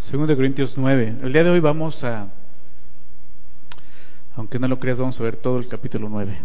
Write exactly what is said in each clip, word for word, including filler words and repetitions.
Segundo de Corintios nueve. El día de hoy vamos a, aunque no lo creas, vamos a ver todo el capítulo nueve.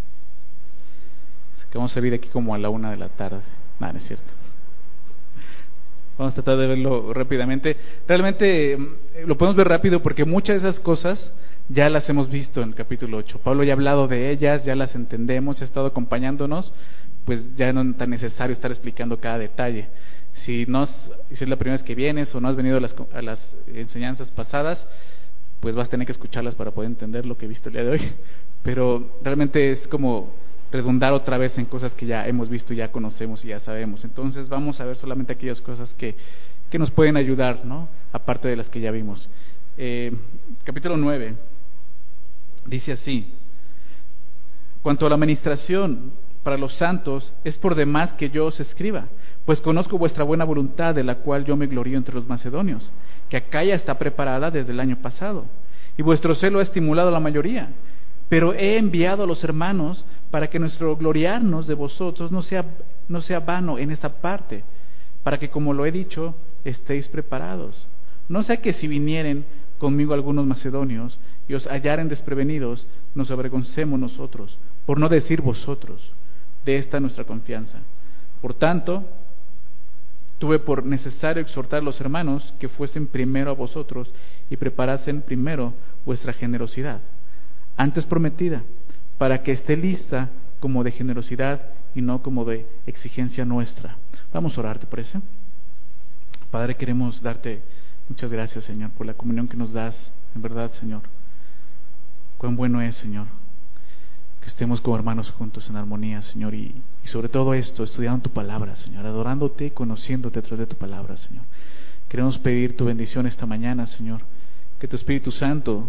Así que vamos a salir aquí como a la una de la tarde. No, no es cierto. Vamos a tratar de verlo rápidamente. Realmente lo podemos ver rápido porque muchas de esas cosas ya las hemos visto en el capítulo ocho. Pablo ya ha hablado de ellas, ya las entendemos, ha estado acompañándonos, pues ya no es tan necesario estar explicando cada detalle. Si, no, si es la primera vez que vienes o no has venido a las, a las enseñanzas pasadas, pues vas a tener que escucharlas para poder entender lo que he visto el día de hoy. Pero realmente es como redundar otra vez en cosas que ya hemos visto, ya conocemos y ya sabemos. Entonces vamos a ver solamente aquellas cosas que, que nos pueden ayudar, ¿no? Aparte de las que ya vimos. Eh, capítulo nueve dice así: cuanto a la administración para los santos, es por demás que yo os escriba, pues conozco vuestra buena voluntad, de la cual yo me glorío entre los macedonios, que Acaya está preparada desde el año pasado, y vuestro celo ha estimulado a la mayoría. Pero he enviado a los hermanos para que nuestro gloriarnos de vosotros no sea, no sea vano en esta parte, para que, como lo he dicho, estéis preparados. No sea que si vinieren conmigo algunos macedonios y os hallaren desprevenidos, nos avergoncemos nosotros, por no decir vosotros, de esta nuestra confianza. Por tanto, tuve por necesario exhortar a los hermanos que fuesen primero a vosotros y preparasen primero vuestra generosidad, antes prometida, para que esté lista como de generosidad y no como de exigencia nuestra. Vamos a orar, ¿te parece? Padre, queremos darte muchas gracias, Señor, por la comunión que nos das. En verdad, Señor, cuán bueno es, Señor, que estemos como hermanos juntos en armonía, Señor, y, y sobre todo esto, estudiando tu palabra, Señor, adorándote y conociéndote a través de tu palabra, Señor. Queremos pedir tu bendición esta mañana, Señor, que tu Espíritu Santo,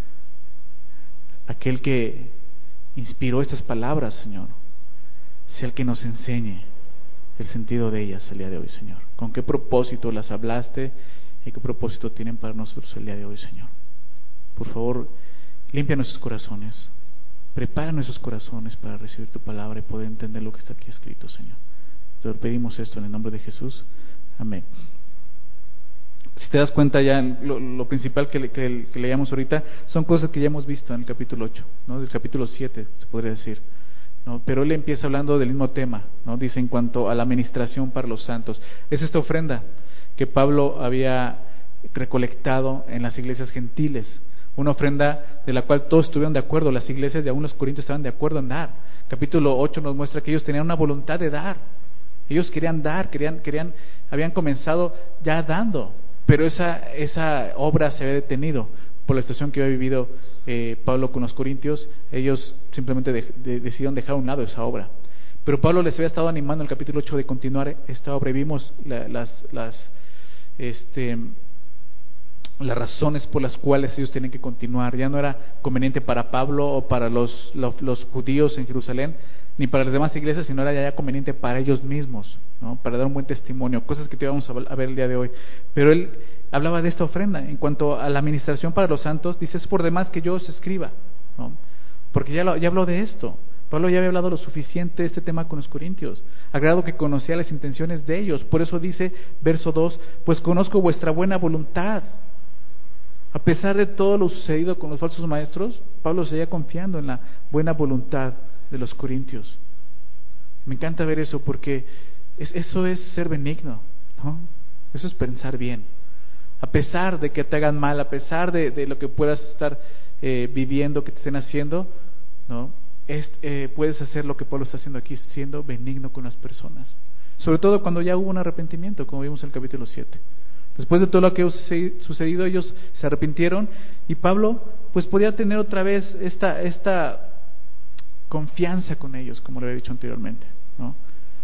aquel que inspiró estas palabras, Señor, sea el que nos enseñe el sentido de ellas el día de hoy, Señor. ¿Con qué propósito las hablaste y qué propósito tienen para nosotros el día de hoy, Señor? Por favor, limpia nuestros corazones, prepara nuestros corazones para recibir tu palabra y poder entender lo que está aquí escrito, Señor. Te lo pedimos esto en el nombre de Jesús. Amén. Si te das cuenta, ya lo, lo principal que, que, que leíamos ahorita son cosas que ya hemos visto en el capítulo ocho, ¿no? Del capítulo siete, se podría decir, ¿no? Pero él empieza hablando del mismo tema, ¿no? Dice en cuanto a la administración para los santos. Es esta ofrenda que Pablo había recolectado en las iglesias gentiles, una ofrenda de la cual todos estuvieron de acuerdo, las iglesias y aún los corintios estaban de acuerdo en dar. Capítulo ocho nos muestra que ellos tenían una voluntad de dar, ellos querían dar, querían, querían, habían comenzado ya dando, pero esa, esa obra se había detenido por la situación que había vivido eh, Pablo con los corintios. Ellos simplemente de, de, decidieron dejar a un lado esa obra, pero Pablo les había estado animando en el capítulo ocho de continuar esta obra, y vimos la, las, las, este, las razones por las cuales ellos tenían que continuar. Ya no era conveniente para Pablo o para los, los, los judíos en Jerusalén, ni para las demás iglesias, sino era ya conveniente para ellos mismos, ¿no? Para dar un buen testimonio, cosas que te vamos a ver el día de hoy. Pero él hablaba de esta ofrenda. En cuanto a la administración para los santos, dice: es por demás que yo os escriba, ¿no? Porque ya, lo, ya habló de esto. Pablo ya había hablado lo suficiente de este tema con los corintios, al grado que conocía las intenciones de ellos. Por eso dice, verso dos: pues conozco vuestra buena voluntad. A pesar de todo lo sucedido con los falsos maestros, Pablo seguía confiando en la buena voluntad de los corintios. Me encanta ver eso, porque es, eso es ser benigno, ¿no? Eso es pensar bien. A pesar de que te hagan mal, a pesar de, de lo que puedas estar eh, viviendo, que te estén haciendo, ¿no? Es, eh, puedes hacer lo que Pablo está haciendo aquí, siendo benigno con las personas. Sobre todo cuando ya hubo un arrepentimiento, como vimos en el capítulo siete. Después de todo lo que ha sucedido, ellos se arrepintieron, y Pablo pues podía tener otra vez esta, esta confianza con ellos, como lo había dicho anteriormente, ¿no?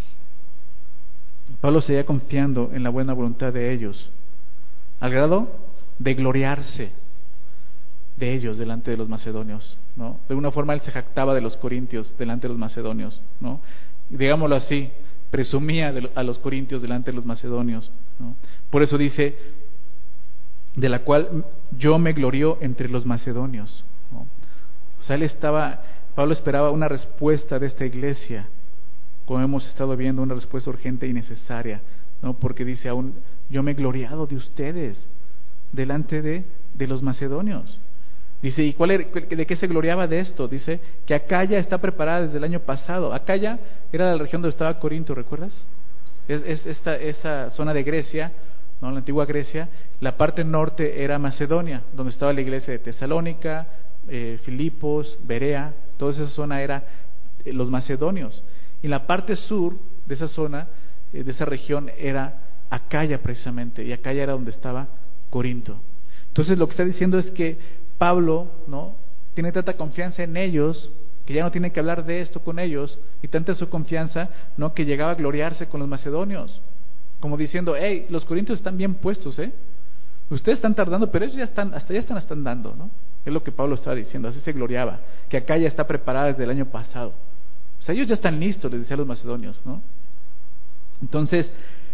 Pablo seguía confiando en la buena voluntad de ellos, al grado de gloriarse de ellos delante de los macedonios, ¿no? De alguna forma él se jactaba de los corintios delante de los macedonios, ¿no? Digámoslo así, presumía de, a los corintios delante de los macedonios, ¿no? Por eso dice, de la cual yo me glorío entre los macedonios, ¿no? O sea, él estaba, Pablo esperaba una respuesta de esta iglesia, como hemos estado viendo, una respuesta urgente y necesaria, ¿no? Porque dice aún, yo me he gloriado de ustedes, delante de, de los macedonios. Dice, ¿y cuál era, de qué se gloriaba de esto? Dice que Acaya está preparada desde el año pasado. Acaya era la región donde estaba Corinto, ¿recuerdas? Es, es esta esa zona de Grecia, ¿no? La antigua Grecia. La parte norte era Macedonia, donde estaba la iglesia de Tesalónica, eh, Filipos, Berea. Toda esa zona era eh, los macedonios. Y la parte sur de esa zona, eh, de esa región, era Acaya precisamente. Y Acaya era donde estaba Corinto. Entonces lo que está diciendo es que Pablo, ¿no?, tiene tanta confianza en ellos que ya no tiene que hablar de esto con ellos, y tanta su confianza, ¿no?, que llegaba a gloriarse con los macedonios, como diciendo, hey, los corintios están bien puestos, ¿eh? Ustedes están tardando, pero ellos ya están, hasta ya están, están dando, ¿no? Es lo que Pablo estaba diciendo, así se gloriaba, que acá ya está preparada desde el año pasado. O sea, ellos ya están listos, les decía a los macedonios, ¿no? Entonces,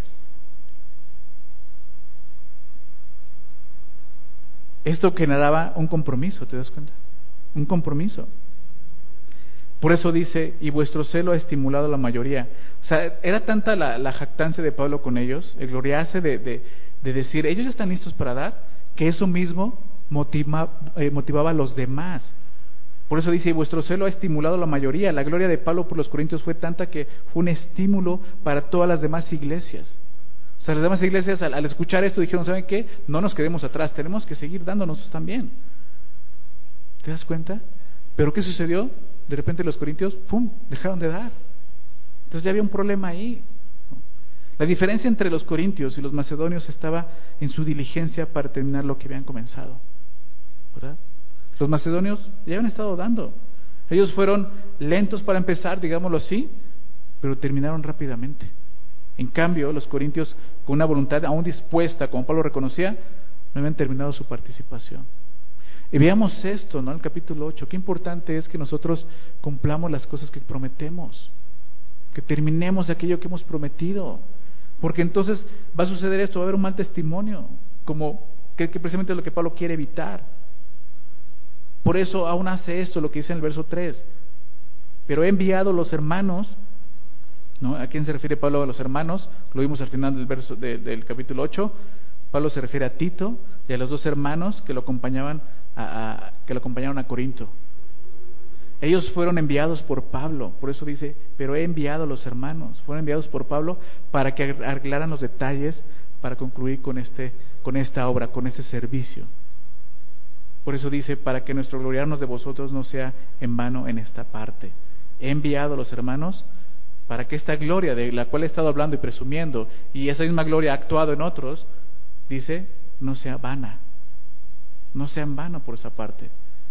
esto generaba un compromiso, ¿te das cuenta? Un compromiso. Por eso dice, y vuestro celo ha estimulado a la mayoría. O sea, era tanta la, la jactancia de Pablo con ellos, el gloriarse de, de, de decir, ellos ya están listos para dar, que eso mismo motiva, eh, motivaba a los demás. Por eso dice, y vuestro celo ha estimulado a la mayoría. La gloria de Pablo por los corintios fue tanta que fue un estímulo para todas las demás iglesias. O sea, las demás iglesias al, al escuchar esto dijeron, ¿saben qué? No nos quedemos atrás, tenemos que seguir dándonos también. ¿Te das cuenta? ¿Pero qué sucedió? De repente los corintios, ¡pum!, dejaron de dar. Entonces ya había un problema ahí. La diferencia entre los corintios y los macedonios estaba en su diligencia para terminar lo que habían comenzado, ¿verdad? Los macedonios ya habían estado dando. Ellos fueron lentos para empezar, digámoslo así, pero terminaron rápidamente. En cambio, los corintios, con una voluntad aún dispuesta, como Pablo reconocía, no habían terminado su participación. Y veamos esto, ¿no? El capítulo ocho. Qué importante es que nosotros cumplamos las cosas que prometemos, que terminemos aquello que hemos prometido, porque entonces va a suceder esto, va a haber un mal testimonio, como que, que precisamente es lo que Pablo quiere evitar. Por eso aún hace esto, lo que dice en el verso tres. Pero he enviado los hermanos, ¿no? ¿A quién se refiere Pablo? A los hermanos. Lo vimos al final del verso de, del capítulo ocho. Pablo se refiere a Tito y a los dos hermanos que lo acompañaban a, a, que lo acompañaron a Corinto. Ellos fueron enviados por Pablo, por eso dice, pero he enviado a los hermanos. Fueron enviados por Pablo para que arreglaran los detalles para concluir con este, con esta obra, con este servicio. Por eso dice, para que nuestro gloriarnos de vosotros no sea en vano en esta parte. He enviado a los hermanos para que esta gloria de la cual he estado hablando y presumiendo, y esa misma gloria ha actuado en otros, dice, no sea vana, no sea en vano por esa parte.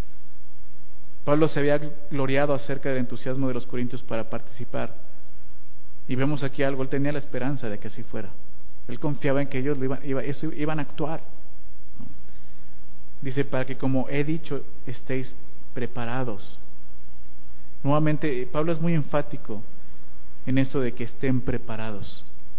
Pablo se había gloriado acerca del entusiasmo de los corintios para participar, y vemos aquí algo, él tenía la esperanza de que así fuera, él confiaba en que ellos lo iban, iba, eso, iban a actuar. Dice, para que como he dicho, estéis preparados. Nuevamente, Pablo es muy enfático en esto de que estén preparados,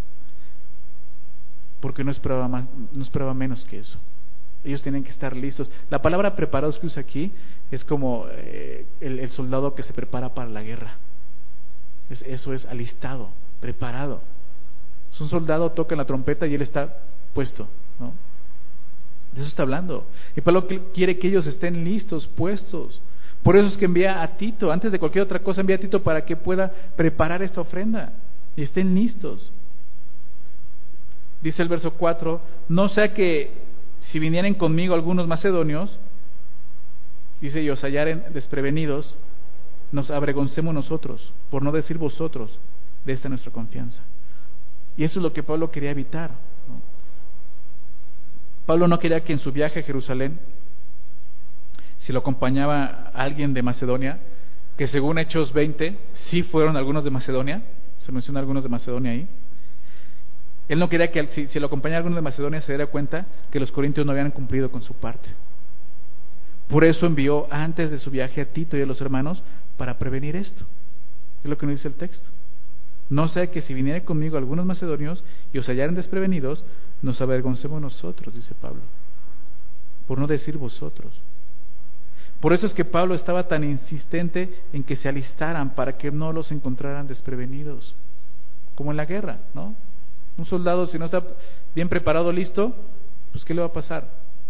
porque no esperaba más, no esperaba menos que eso. Ellos tienen que estar listos. La palabra preparados que usa aquí es como eh, el, el soldado que se prepara para la guerra. Es, eso es alistado, preparado. Es un soldado, toca la trompeta y él está puesto, ¿no? De eso está hablando. Y Pablo quiere que ellos estén listos, puestos. Por eso es que envía a Tito, antes de cualquier otra cosa envía a Tito para que pueda preparar esta ofrenda y estén listos. Dice el verso cuatro, no sea que si vinieren conmigo algunos macedonios, dice, y os hallaren desprevenidos, nos avergoncemos nosotros, por no decir vosotros, de esta nuestra confianza. Y eso es lo que Pablo quería evitar, ¿no? Pablo no quería que en su viaje a Jerusalén, si lo acompañaba alguien de Macedonia, que según Hechos veinte, sí fueron algunos de Macedonia, se menciona algunos de Macedonia ahí, él no quería que si, si lo acompañaba alguno de Macedonia se diera cuenta que los corintios no habían cumplido con su parte. Por eso envió antes de su viaje a Tito y a los hermanos para prevenir esto. Es lo que nos dice el texto. No sea que si viniera conmigo algunos macedonios y os hallaren desprevenidos, nos avergoncemos nosotros, dice Pablo, por no decir vosotros. Por eso es que Pablo estaba tan insistente en que se alistaran para que no los encontraran desprevenidos, como en la guerra, ¿no? Un soldado, si no está bien preparado, listo, pues ¿qué le va a pasar?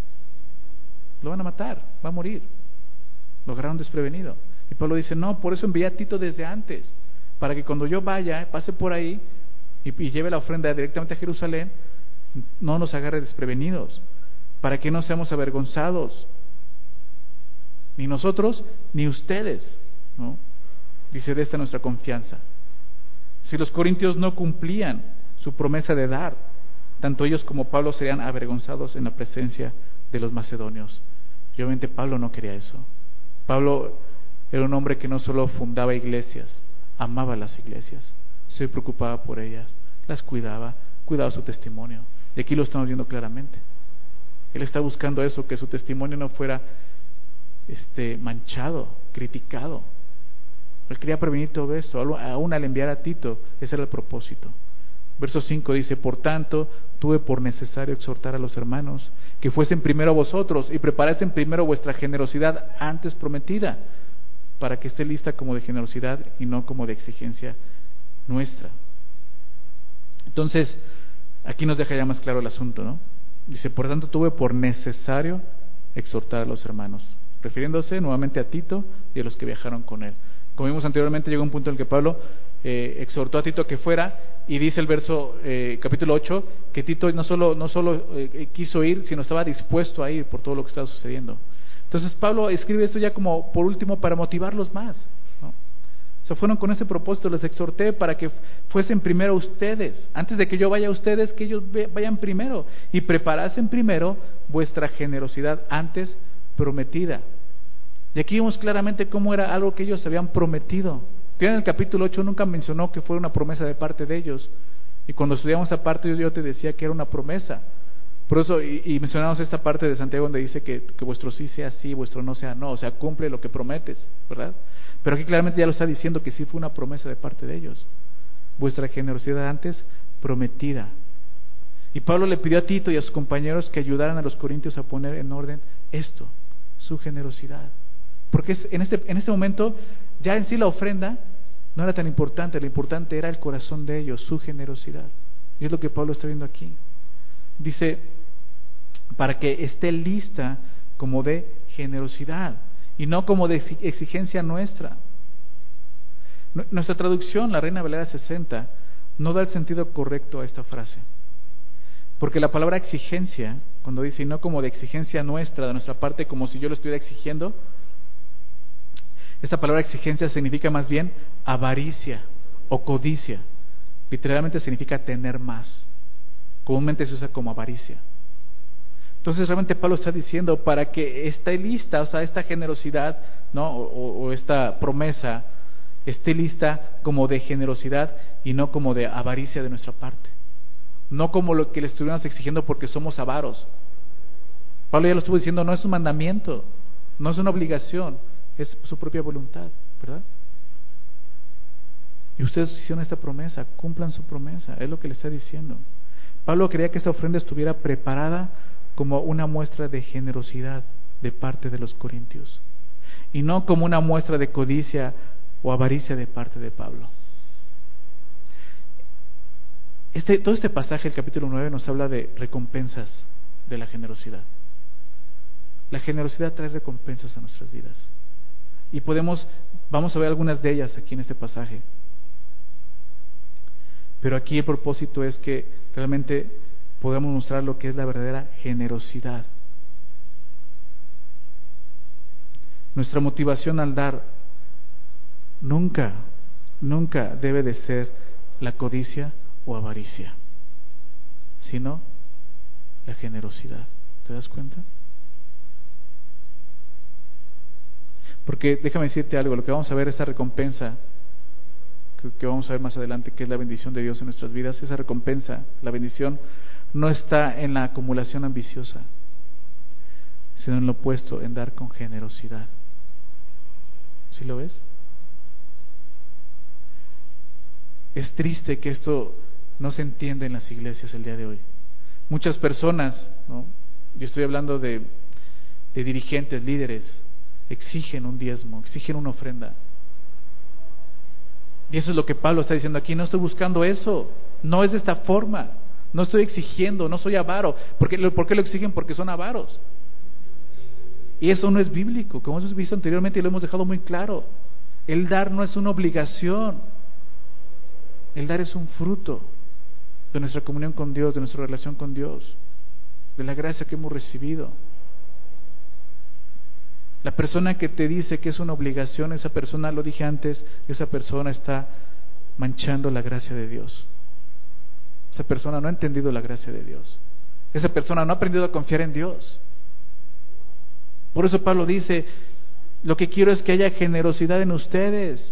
lo van a matar, va a morir. Lo agarraron desprevenido. Y Pablo dice, no, por eso envié a Tito desde antes, para que cuando yo vaya, pase por ahí y, y lleve la ofrenda directamente a Jerusalén, no nos agarre desprevenidos, para que no seamos avergonzados, ni nosotros ni ustedes, ¿no? Dice, de esta nuestra confianza. Si los corintios no cumplían su promesa de dar, tanto ellos como Pablo serían avergonzados en la presencia de los macedonios. Y obviamente Pablo no quería eso. Pablo era un hombre que no solo fundaba iglesias, amaba las iglesias, se preocupaba por ellas, las cuidaba, cuidaba su testimonio. Y aquí lo estamos viendo claramente. Él está buscando eso, que su testimonio no fuera este, manchado, criticado. Él quería prevenir todo esto, aún al enviar a Tito, ese era el propósito. Verso cinco dice, por tanto, tuve por necesario exhortar a los hermanos que fuesen primero vosotros y preparasen primero vuestra generosidad antes prometida, para que esté lista como de generosidad y no como de exigencia nuestra. Entonces, aquí nos deja ya más claro el asunto, ¿no? Dice, por tanto, tuve por necesario exhortar a los hermanos, refiriéndose nuevamente a Tito y a los que viajaron con él. Como vimos anteriormente, llegó un punto en el que Pablo eh, exhortó a Tito que fuera, y dice el verso eh, capítulo ocho que Tito no solo, no solo eh, quiso ir, sino estaba dispuesto a ir por todo lo que estaba sucediendo. Entonces Pablo escribe esto ya como por último para motivarlos más, ¿no? O sea, fueron con ese propósito, les exhorté para que fuesen primero ustedes, antes de que yo vaya a ustedes, que ellos vayan primero y preparasen primero vuestra generosidad antes prometida. Y aquí vemos claramente cómo era algo que ellos habían prometido. En el capítulo ocho nunca mencionó que fuera una promesa de parte de ellos. Y cuando estudiamos esta parte, yo, yo te decía que era una promesa. Por eso, y, y mencionamos esta parte de Santiago donde dice que, que vuestro sí sea sí, vuestro no sea no. O sea, cumple lo que prometes, ¿verdad? Pero aquí claramente ya lo está diciendo que sí fue una promesa de parte de ellos. Vuestra generosidad antes prometida. Y Pablo le pidió a Tito y a sus compañeros que ayudaran a los corintios a poner en orden esto, su generosidad. Porque en este, en este momento ya en sí la ofrenda no era tan importante, lo importante era el corazón de ellos, su generosidad. Y es lo que Pablo está viendo aquí. Dice, para que esté lista como de generosidad y no como de exigencia nuestra. Nuestra traducción, la Reina Valera sesenta, no da el sentido correcto a esta frase. Porque la palabra exigencia, cuando dice, y no como de exigencia nuestra, de nuestra parte, como si yo lo estuviera exigiendo, esta palabra exigencia significa más bien avaricia o codicia. Literalmente significa tener más. Comúnmente se usa como avaricia. Entonces realmente Pablo está diciendo para que esté lista, o sea, esta generosidad, ¿no? o, o esta promesa esté lista como de generosidad y no como de avaricia de nuestra parte. No como lo que le estuviéramos exigiendo porque somos avaros. Pablo ya lo estuvo diciendo, no es un mandamiento, no es una obligación, es su propia voluntad, ¿verdad? Y ustedes hicieron esta promesa, cumplan su promesa, es lo que le está diciendo. Pablo quería que esta ofrenda estuviera preparada como una muestra de generosidad de parte de los corintios y no como una muestra de codicia o avaricia de parte de Pablo. Este, todo este pasaje, el capítulo nueve, nos habla de recompensas de la generosidad. La generosidad trae recompensas a nuestras vidas. Y podemos, vamos a ver algunas de ellas aquí en este pasaje. Pero aquí el propósito es que realmente podamos mostrar lo que es la verdadera generosidad. Nuestra motivación al dar nunca, nunca debe de ser la codicia o avaricia, sino la generosidad. ¿Te das cuenta? Porque déjame decirte algo, lo que vamos a ver, esa recompensa que, que vamos a ver más adelante, que es la bendición de Dios en nuestras vidas, esa recompensa, la bendición no está en la acumulación ambiciosa, sino en lo opuesto, en dar con generosidad. ¿Sí lo ves? Es triste que esto no se entienda en las iglesias el día de hoy. Muchas personas, ¿no? Yo estoy hablando de, de dirigentes, líderes, exigen un diezmo, exigen una ofrenda. Y eso es lo que Pablo está diciendo aquí. No estoy buscando eso, no es de esta forma. No estoy exigiendo, no soy avaro. ¿Por qué, ¿Por qué lo exigen? Porque son avaros. Y eso no es bíblico, como hemos visto anteriormente y lo hemos dejado muy claro. El dar no es una obligación. El dar es un fruto de nuestra comunión con Dios, de nuestra relación con Dios, de la gracia que hemos recibido. La persona que te dice que es una obligación, esa persona, lo dije antes, esa persona está manchando la gracia de Dios. Esa persona no ha entendido la gracia de Dios. Esa persona no ha aprendido a confiar en Dios. Por eso Pablo dice, lo que quiero es que haya generosidad en ustedes,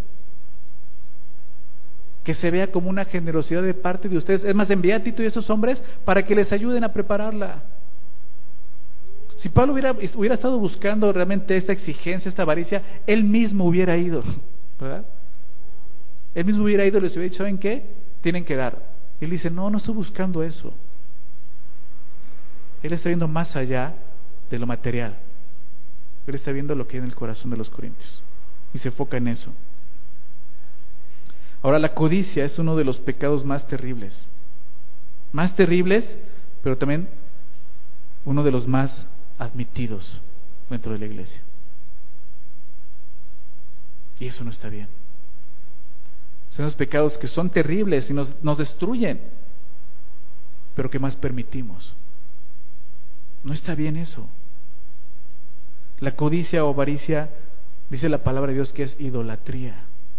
que se vea como una generosidad de parte de ustedes. Es más, envía a Tito y a esos hombres para que les ayuden a prepararla. Si Pablo hubiera, hubiera estado buscando realmente esta exigencia, esta avaricia, él mismo hubiera ido, ¿verdad? Él mismo hubiera ido y les hubiera dicho, ¿saben qué? Tienen que dar. Él dice, no, no estoy buscando eso. Él está viendo más allá de lo material. Él está viendo lo que hay en el corazón de los corintios y se enfoca en eso. Ahora, la codicia es uno de los pecados más terribles. Más terribles, pero también uno de los más admitidos dentro de la iglesia. Y eso no está bien. Son los pecados que son terribles y nos, nos destruyen, pero que más permitimos. No está bien eso. La codicia o avaricia, dice la palabra de Dios que es idolatría.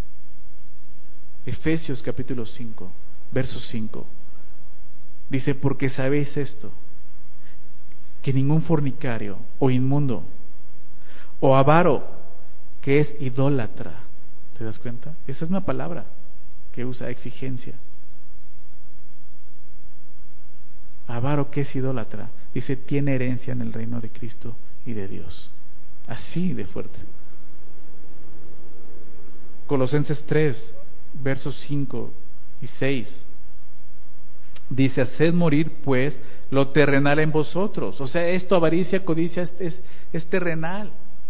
Efesios capítulo cinco, verso cinco, dice, porque sabéis esto, que ningún fornicario o inmundo o avaro, que es idólatra, ¿te das cuenta? Esa es una palabra que usa, exigencia. Avaro, que es idólatra, dice, tiene herencia en el reino de Cristo y de Dios. Así de fuerte. Colosenses tres, versos cinco y seis, dice, haced morir pues lo terrenal en vosotros. O sea, esto, avaricia, codicia, es, es, es terrenal.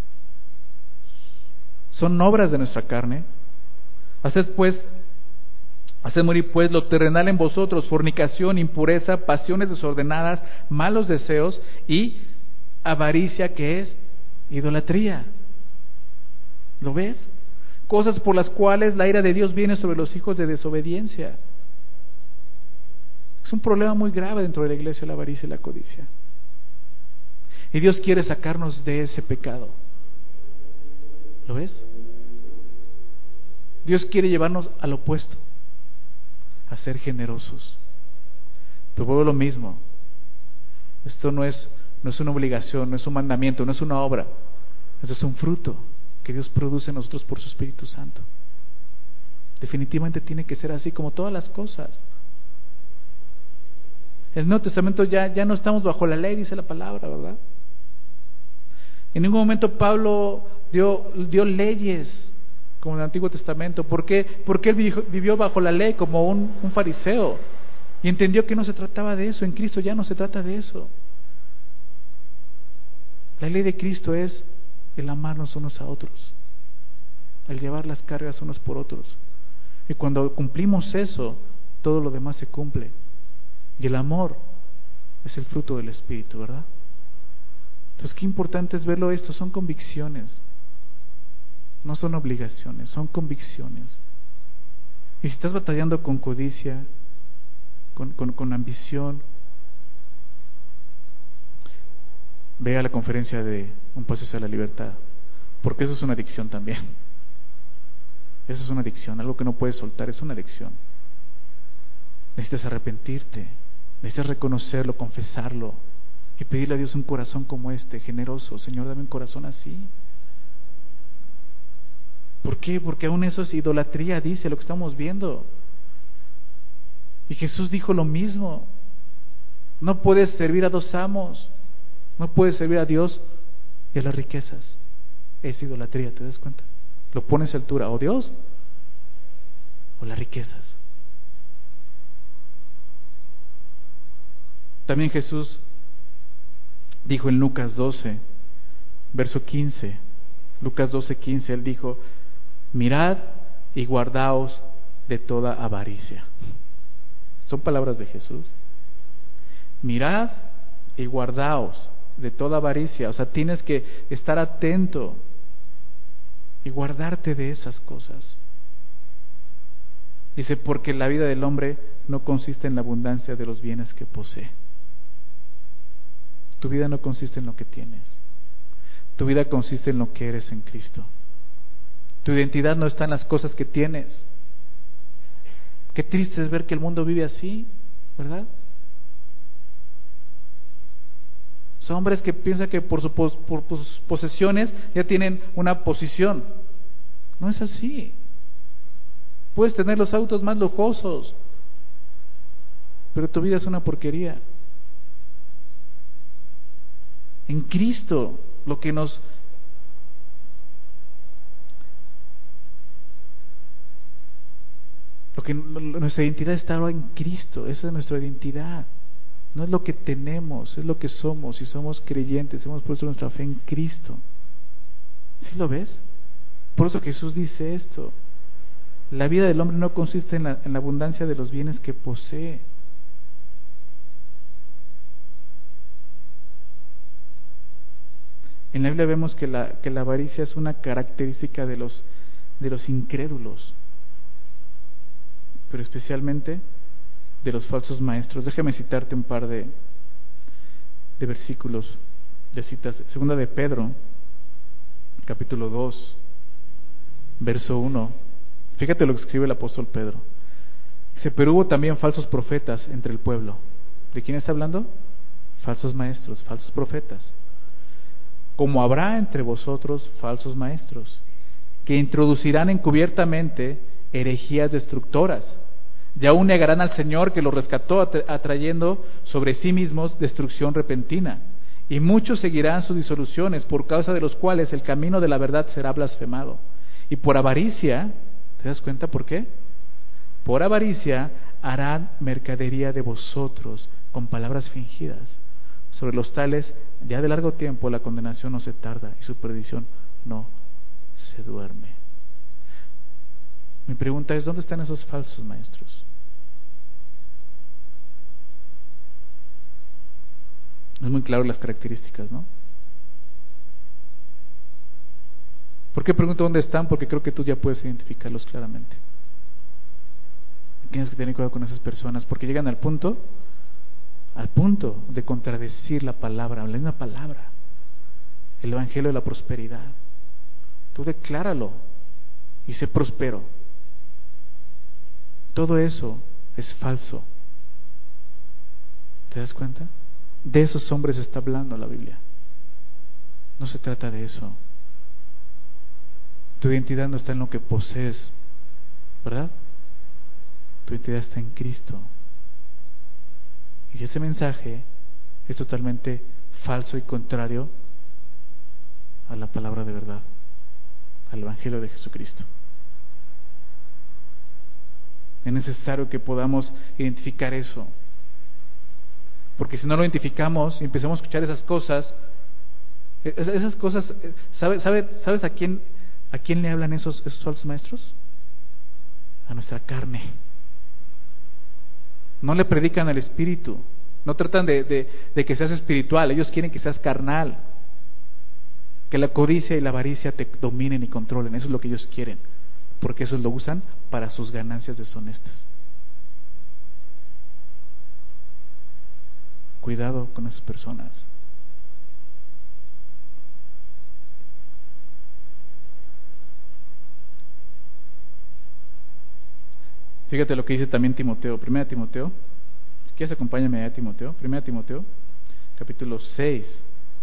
Son obras de nuestra carne. Haced pues Haced morir pues lo terrenal en vosotros, fornicación, impureza, pasiones desordenadas, malos deseos y avaricia, que es idolatría. ¿Lo ves? Cosas por las cuales la ira de Dios viene sobre los hijos de desobediencia. Es un problema muy grave dentro de la iglesia, la avaricia y la codicia. Y Dios quiere sacarnos de ese pecado. ¿Lo ves? Dios quiere llevarnos al opuesto, a ser generosos. Pero vuelvo a lo mismo. Esto no es, no es una obligación, no es un mandamiento, no es una obra. Esto es un fruto que Dios produce en nosotros por su Espíritu Santo. Definitivamente tiene que ser así, como todas las cosas. En el Nuevo Testamento ya, ya no estamos bajo la ley, dice la palabra, ¿verdad? En ningún momento Pablo dio, dio leyes como en el Antiguo Testamento. ¿Por qué? Porque él vivió bajo la ley como un, un fariseo y entendió que no se trataba de eso. En Cristo ya no se trata de eso. La ley de Cristo es el amarnos unos a otros, el llevar las cargas unos por otros. Y cuando cumplimos eso, todo lo demás se cumple. Y el amor es el fruto del Espíritu, ¿verdad? Entonces, qué importante es verlo esto. Son convicciones, no son obligaciones, son convicciones. Y si estás batallando con codicia, con, con, con ambición, ve a la conferencia de Un Paso hacia la Libertad, porque eso es una adicción también. Eso es una adicción, algo que no puedes soltar, es una adicción. Necesitas arrepentirte, necesitas reconocerlo, confesarlo y pedirle a Dios un corazón como este, generoso. Señor, dame un corazón así. ¿Por qué? Porque aún eso es idolatría, dice lo que estamos viendo. Y Jesús dijo lo mismo. No puedes servir a dos amos. No puedes servir a Dios y a las riquezas. Es idolatría, ¿te das cuenta? Lo pones a altura, o Dios o las riquezas. También Jesús dijo en Lucas doce, verso quince, Lucas doce, quince, Él dijo, mirad y guardaos de toda avaricia. Son palabras de Jesús. Mirad y guardaos de toda avaricia. O sea, tienes que estar atento y guardarte de esas cosas. Dice, porque la vida del hombre no consiste en la abundancia de los bienes que posee. Tu vida no consiste en lo que tienes. Tu vida consiste en lo que eres en Cristo. Tu identidad no está en las cosas que tienes. Qué triste es ver que el mundo vive así, ¿verdad? Son hombres que piensan que por, su, por, por sus posesiones ya tienen una posición. No es así. Puedes tener los autos más lujosos, pero tu vida es una porquería. En Cristo, lo que nos lo que nuestra identidad está ahora en Cristo. Esa es nuestra identidad. No es lo que tenemos, es lo que somos. Si somos creyentes, hemos puesto nuestra fe en Cristo. ¿Sí lo ves? Por eso Jesús dice esto. La vida del hombre no consiste en la, en la abundancia de los bienes que posee. En la Biblia vemos que la, que la avaricia es una característica de los, de los incrédulos, pero especialmente de los falsos maestros. Déjame citarte un par de, de versículos, de citas. Segunda de Pedro, capítulo dos, verso uno. Fíjate lo que escribe el apóstol Pedro. Dice, pero hubo también falsos profetas entre el pueblo. ¿De quién está hablando? Falsos maestros, falsos profetas. Como habrá entre vosotros falsos maestros, que introducirán encubiertamente herejías destructoras, y aún negarán al Señor que los rescató, atrayendo sobre sí mismos destrucción repentina. Y muchos seguirán sus disoluciones, por causa de los cuales el camino de la verdad será blasfemado. Y por avaricia, ¿te das cuenta por qué? Por avaricia harán mercadería de vosotros con palabras fingidas. Sobre los tales, ya de largo tiempo, la condenación no se tarda y su perdición no se duerme. Mi pregunta es, ¿dónde están esos falsos maestros? Es muy claro las características, ¿no? ¿Por qué pregunto dónde están? Porque creo que tú ya puedes identificarlos claramente. Tienes que tener cuidado con esas personas, porque llegan al punto, al punto de contradecir la palabra, la misma palabra, el evangelio de la prosperidad. Tú decláralo y sé próspero. Todo eso es falso. ¿Te das cuenta? De esos hombres está hablando la Biblia. No se trata de eso. Tu identidad no está en lo que posees, ¿verdad? Tu identidad está en Cristo. Y ese mensaje es totalmente falso y contrario a la palabra de verdad, al Evangelio de Jesucristo. Es necesario que podamos identificar eso, porque si no lo identificamos y empezamos a escuchar esas cosas, esas cosas, ¿sabes, sabe, ¿sabes a quién, a quién le hablan esos, esos falsos maestros? A nuestra carne. No le predican al espíritu, no tratan de, de, de que seas espiritual, ellos quieren que seas carnal, que la codicia y la avaricia te dominen y controlen. Eso es lo que ellos quieren, porque eso lo usan para sus ganancias deshonestas. Cuidado con esas personas. Fíjate lo que dice también Timoteo, Primera Timoteo, si quieres acompáñame a Timoteo, Primera Timoteo, capítulo seis.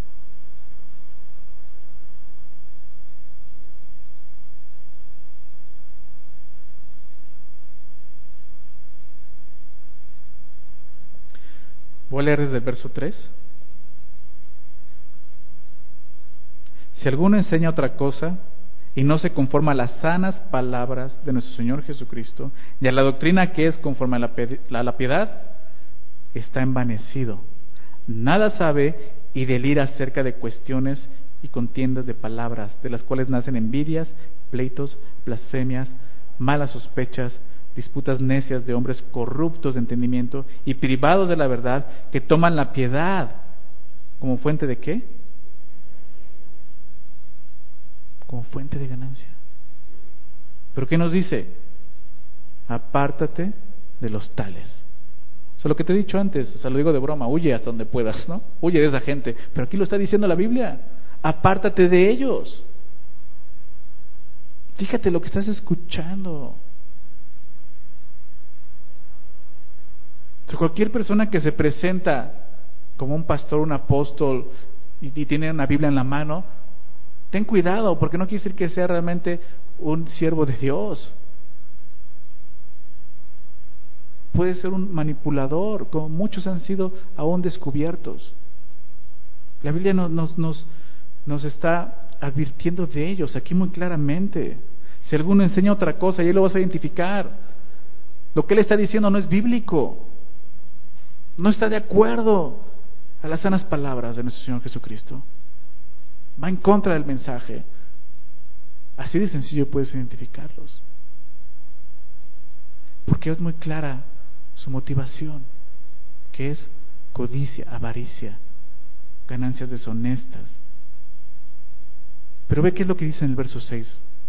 Voy a leer desde el verso tres. Si alguno enseña otra cosa y no se conforma a las sanas palabras de nuestro Señor Jesucristo y a la doctrina que es conforme a la, a la piedad, está envanecido. Nada sabe y delira acerca de cuestiones y contiendas de palabras, de las cuales nacen envidias, pleitos, blasfemias, malas sospechas, disputas necias de hombres corruptos de entendimiento y privados de la verdad, que toman la piedad ¿Como fuente de qué? Como fuente de ganancia. ¿Pero qué nos dice? Apártate de los tales. O sea, lo que te he dicho antes, o sea, lo digo de broma, huye hasta donde puedas, ¿no? Huye de esa gente. Pero aquí lo está diciendo la Biblia. Apártate de ellos. Fíjate lo que estás escuchando. O sea, cualquier persona que se presenta como un pastor, un apóstol y, y tiene una Biblia en la mano, ten cuidado, porque no quiere decir que sea realmente un siervo de Dios. Puede ser un manipulador, como muchos han sido aún descubiertos. La Biblia nos, nos, nos, nos está advirtiendo de ellos aquí muy claramente. Si alguno enseña otra cosa, ya lo vas a identificar. Lo que él está diciendo no es bíblico, no está de acuerdo a las sanas palabras de nuestro Señor Jesucristo, va en contra del mensaje. Así de sencillo puedes identificarlos, porque es muy clara su motivación, que es codicia, avaricia, ganancias deshonestas. Pero ve qué es lo que dice en el verso seis.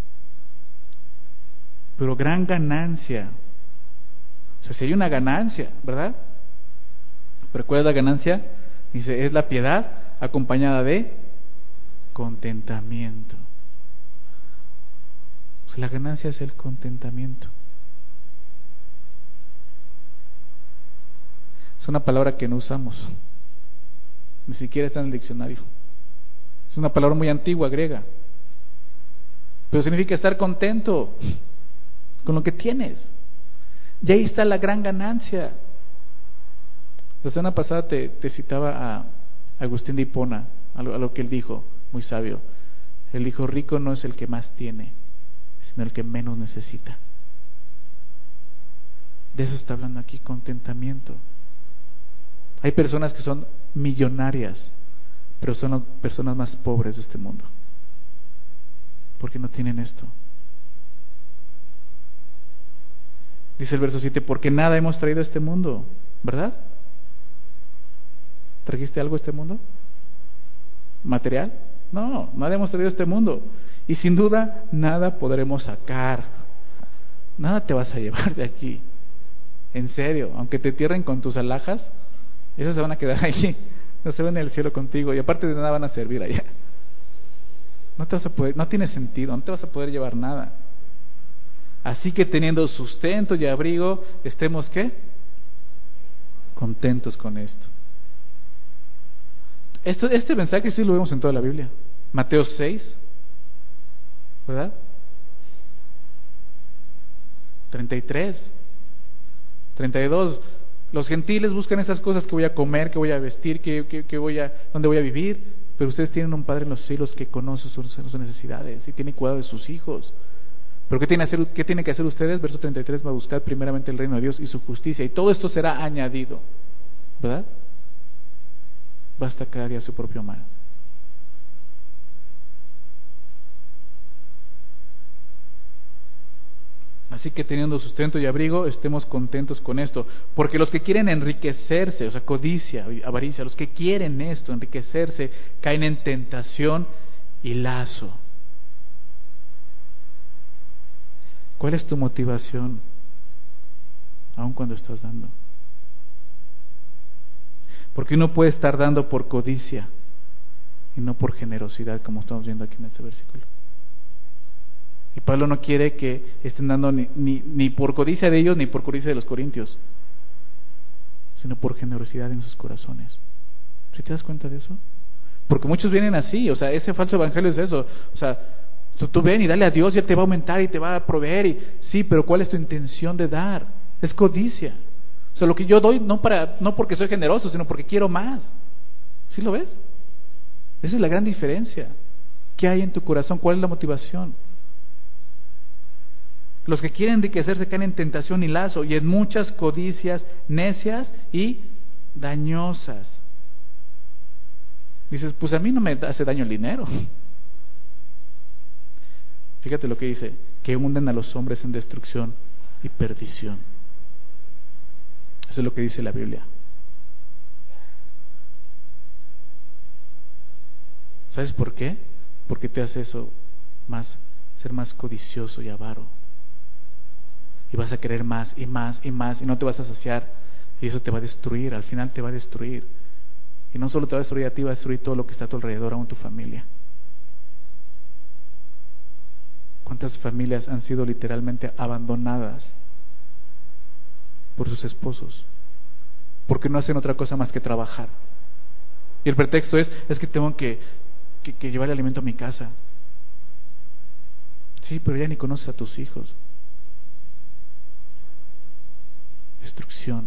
Pero gran ganancia, o sea, si hay una ganancia, ¿verdad? Pero ¿cuál es la ganancia? Dice, es la piedad acompañada de contentamiento. O sea, la ganancia es el contentamiento. Es una palabra que no usamos, ni siquiera está en el diccionario. Es una palabra muy antigua, griega, pero significa estar contento con lo que tienes. Y ahí está la gran ganancia. La semana pasada te, te citaba a Agustín de Hipona, a lo, a lo que él dijo, muy sabio. Él dijo, rico no es el que más tiene, sino el que menos necesita. De eso está hablando aquí, contentamiento. Hay personas que son millonarias, pero son las personas más pobres de este mundo, porque no tienen esto. Dice el verso siete, porque nada hemos traído a este mundo, ¿verdad? ¿Trajiste algo a este mundo? ¿Material? No, nada hemos traído a este mundo. Y sin duda, nada podremos sacar. Nada te vas a llevar de aquí. En serio, aunque te entierren con tus alhajas, esas se van a quedar ahí. No se van en el cielo contigo. Y aparte de nada van a servir allá. No te vas a poder, no tiene sentido, no te vas a poder llevar nada. Así que teniendo sustento y abrigo, estemos ¿qué? Contentos con esto. Esto este mensaje sí lo vemos en toda la Biblia. Mateo seis, ¿verdad? treinta y tres, treinta y dos. Los gentiles buscan esas cosas, que voy a comer, que voy a vestir, que, que, que voy a, dónde voy a vivir. Pero ustedes tienen un Padre en los cielos que conoce sus, sus necesidades y tiene cuidado de sus hijos. Pero ¿qué tienen, hacer, ¿qué tienen que hacer ustedes? Verso treinta y tres, va a buscar primeramente el reino de Dios y su justicia, y todo esto será añadido, ¿verdad? Basta cada día su propio mal. Así que teniendo sustento y abrigo, estemos contentos con esto, porque los que quieren enriquecerse, o sea, codicia, avaricia, los que quieren esto, enriquecerse, caen en tentación y lazo. ¿Cuál es tu motivación, aun cuando estás dando? Porque uno puede estar dando por codicia y no por generosidad, como estamos viendo aquí en este versículo. Y Pablo no quiere que estén dando ni, ni, ni por codicia de ellos, ni por codicia de los corintios, sino por generosidad en sus corazones. ¿Sí te das cuenta de eso? Porque muchos vienen así, o sea, ese falso evangelio es eso. O sea, tú, tú ven y dale a Dios y Él te va a aumentar y te va a proveer. Y, sí, pero ¿cuál es tu intención de dar? Es codicia. O sea, lo que yo doy no para no porque soy generoso, sino porque quiero más. ¿Sí lo ves? Esa es la gran diferencia. ¿Qué hay en tu corazón? ¿Cuál es la motivación? Los que quieren enriquecerse caen en tentación y lazo y en muchas codicias necias y dañosas. Dices, pues a mí no me hace daño el dinero. Fíjate lo que dice, que hunden a los hombres en destrucción y perdición. Eso es lo que dice la Biblia. ¿Sabes por qué? Porque te hace eso más, ser más codicioso y avaro. Y vas a querer más y más y más y no te vas a saciar. Y eso te va a destruir, al final te va a destruir. Y no solo te va a destruir a ti, va a destruir todo lo que está a tu alrededor, aún tu familia. ¿Cuántas familias han sido literalmente abandonadas por sus esposos? Porque no hacen otra cosa más que trabajar. Y el pretexto es, es que tengo que, que, que llevar el alimento a mi casa. Sí, pero ya ni conoces a tus hijos. Destrucción.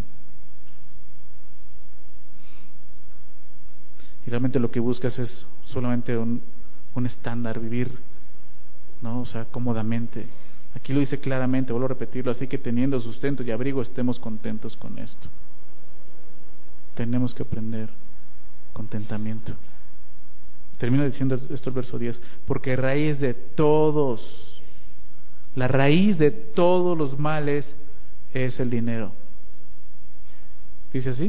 Y realmente lo que buscas es solamente un, un estándar, vivir, ¿no? O sea, cómodamente. Aquí lo dice claramente, vuelvo a repetirlo, así que teniendo sustento y abrigo estemos contentos con esto. Tenemos que aprender contentamiento. Termino diciendo esto el verso diez, porque raíz de todos, la raíz de todos los males es el dinero. ¿Dice así?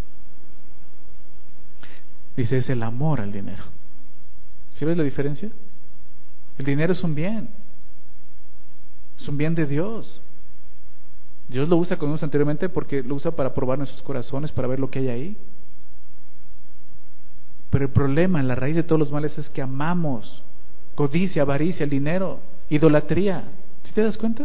Dice, es el amor al dinero. ¿Sí ves la diferencia? El dinero es un bien. Es un bien de Dios. Dios lo usa, como vimos anteriormente, porque lo usa para probar nuestros corazones, para ver lo que hay ahí. Pero el problema, la raíz de todos los males es que amamos codicia, avaricia, el dinero, idolatría. ¿Sí te das cuenta?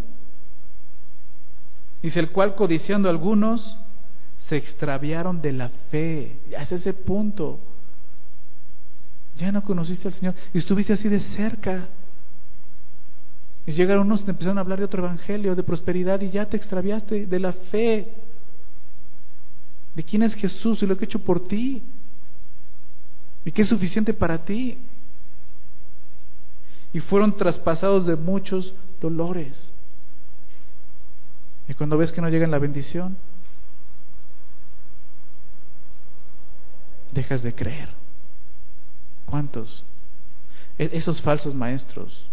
Dice, el cual codiciando algunos se extraviaron de la fe. Ya es ese punto. Ya no conociste al Señor y estuviste así de cerca. Y llegaron unos y te empezaron a hablar de otro evangelio, de prosperidad, y ya te extraviaste de la fe. ¿De quién es Jesús y lo que ha hecho por ti? ¿Y qué es suficiente para ti? Y fueron traspasados de muchos dolores. Y cuando ves que no llega en la bendición, dejas de creer. ¿Cuántos? Esos falsos maestros.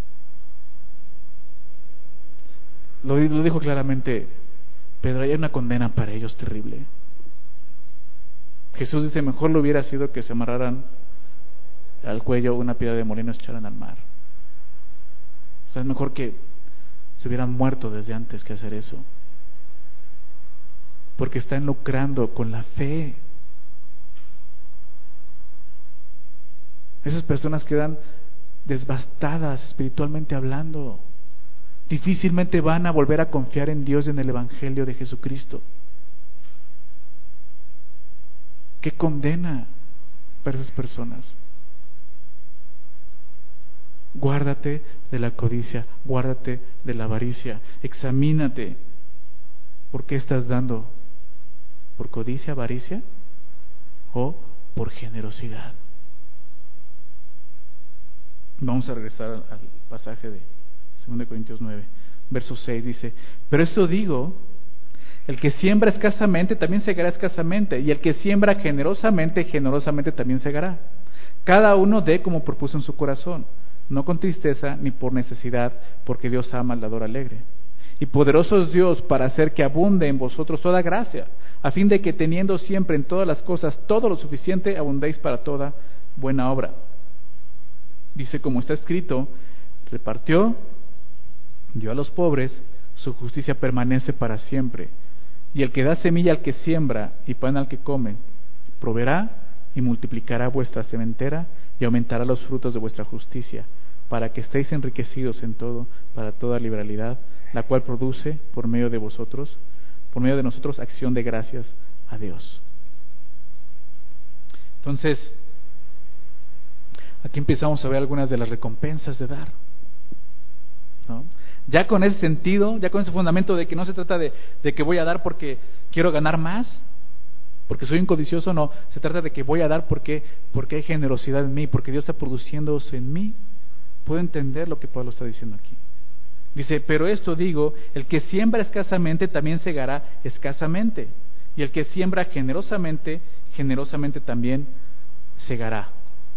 Lo, lo dijo claramente Pedro, hay una condena para ellos terrible. Jesús dice, mejor lo hubiera sido que se amarraran al cuello una piedra de molino y se echaran al mar. O sea, es mejor que se hubieran muerto desde antes que hacer eso. Porque están lucrando con la fe. Esas personas quedan devastadas espiritualmente hablando. Difícilmente van a volver a confiar en Dios y en el Evangelio de Jesucristo. ¿Qué condena para esas personas? Guárdate de la codicia, guárdate de la avaricia, examínate. ¿Por qué estás dando? ¿Por codicia, avaricia? ¿O por generosidad? Vamos a regresar al, al pasaje de segunda Corintios nueve, verso seis, dice, pero esto digo, el que siembra escasamente también segará escasamente, y el que siembra generosamente, generosamente también segará. Cada uno dé como propuso en su corazón, no con tristeza ni por necesidad, porque Dios ama al dador alegre. Y poderoso es Dios para hacer que abunde en vosotros toda gracia, a fin de que teniendo siempre en todas las cosas todo lo suficiente, abundéis para toda buena obra. Dice, como está escrito, repartió, dio a los pobres, su justicia permanece para siempre. Y el que da semilla al que siembra y pan al que come, proveerá y multiplicará vuestra sementera y aumentará los frutos de vuestra justicia, para que estéis enriquecidos en todo, para toda liberalidad, la cual produce por medio de vosotros, por medio de nosotros, acción de gracias a Dios. Entonces, aquí empezamos a ver algunas de las recompensas de dar, ¿no? Ya con ese sentido, ya con ese fundamento de que no se trata de, de que voy a dar porque quiero ganar más, porque soy un codicioso, no, se trata de que voy a dar porque, porque hay generosidad en mí, porque Dios está produciendo eso en mí. Puedo entender lo que Pablo está diciendo aquí. Dice, pero esto digo, el que siembra escasamente también segará escasamente, y el que siembra generosamente, generosamente también segará.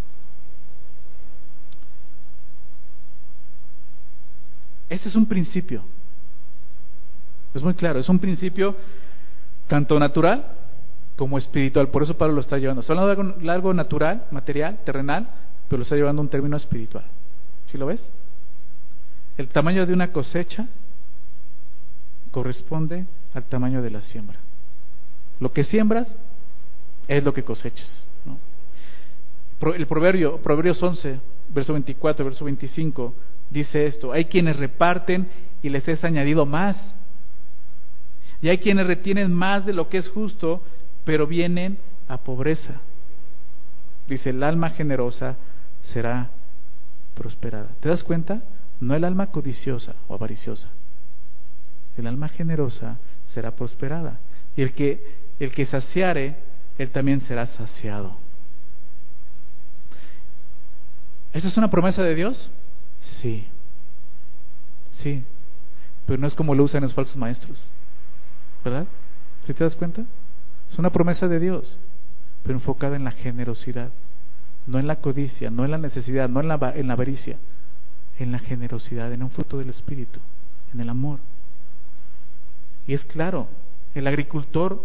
Este es un principio, es muy claro, es un principio tanto natural como espiritual, por eso Pablo lo está llevando. Está hablando de algo, algo natural, material, terrenal, pero lo está llevando a un término espiritual. ¿Sí lo ves? El tamaño de una cosecha corresponde al tamaño de la siembra. Lo que siembras es lo que cosechas, ¿no? El proverbio, Proverbios once, verso veinticuatro, verso veinticinco, dice esto: hay quienes reparten y les es añadido más, y hay quienes retienen más de lo que es justo, pero vienen a pobreza. Dice: el alma generosa será prosperada. ¿Te das cuenta? No el alma codiciosa o avariciosa. El alma generosa será prosperada. Y el que, el que saciare, él también será saciado. ¿Esa es una promesa de Dios? Sí. Sí. Pero no es como lo usan los falsos maestros, ¿verdad? ¿Sí te das cuenta? Es una promesa de Dios, pero enfocada en la generosidad, no en la codicia, no en la necesidad, no en la, en la avaricia, en la generosidad, en un fruto del Espíritu, en el amor. Y es claro, el agricultor,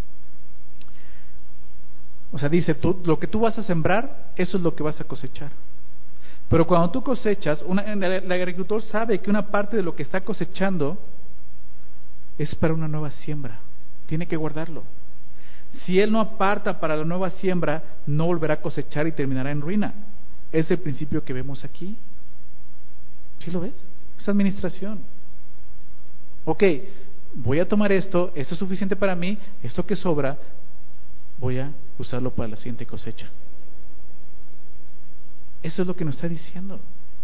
o sea, dice, tú, lo que tú vas a sembrar, eso es lo que vas a cosechar. Pero cuando tú cosechas, una, el agricultor sabe que una parte de lo que está cosechando es para una nueva siembra. Tiene que guardarlo. Si él no aparta para la nueva siembra, no volverá a cosechar y terminará en ruina. Es el principio que vemos aquí. ¿Sí lo ves? Es administración. Ok, voy a tomar esto, esto es suficiente para mí, esto que sobra, voy a usarlo para la siguiente cosecha. Eso es lo que nos está diciendo.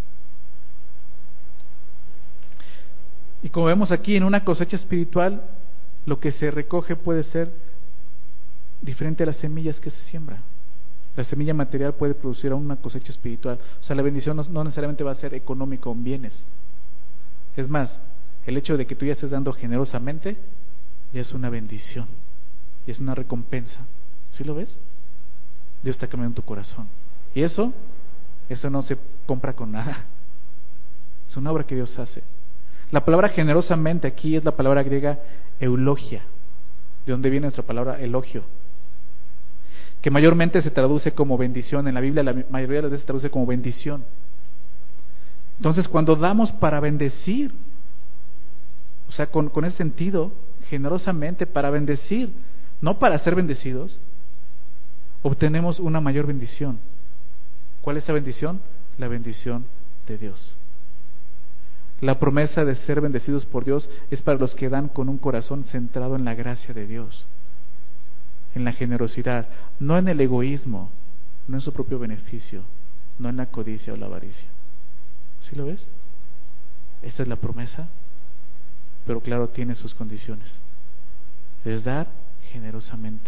Y como vemos aquí, en una cosecha espiritual, lo que se recoge puede ser diferente a las semillas que se siembra. La semilla material puede producir aún una cosecha espiritual. O sea, la bendición no, no necesariamente va a ser económica o en bienes. Es más, el hecho de que tú ya estés dando generosamente ya es una bendición, y es una recompensa. ¿Sí lo ves? Dios está cambiando tu corazón. Y eso, eso no se compra con nada. Es una obra que Dios hace. La palabra generosamente aquí es la palabra griega eulogia, de donde viene nuestra palabra elogio, que mayormente se traduce como bendición. En la Biblia la mayoría de las veces se traduce como bendición. Entonces, cuando damos para bendecir, o sea, con, con ese sentido, generosamente para bendecir, no para ser bendecidos, obtenemos una mayor bendición. ¿Cuál es esa bendición? La bendición de Dios. La promesa de ser bendecidos por Dios es para los que dan con un corazón centrado en la gracia de Dios, en la generosidad, no en el egoísmo, no en su propio beneficio, no en la codicia o la avaricia. ¿Sí lo ves? Esta es la promesa, pero claro, tiene sus condiciones. Es dar generosamente.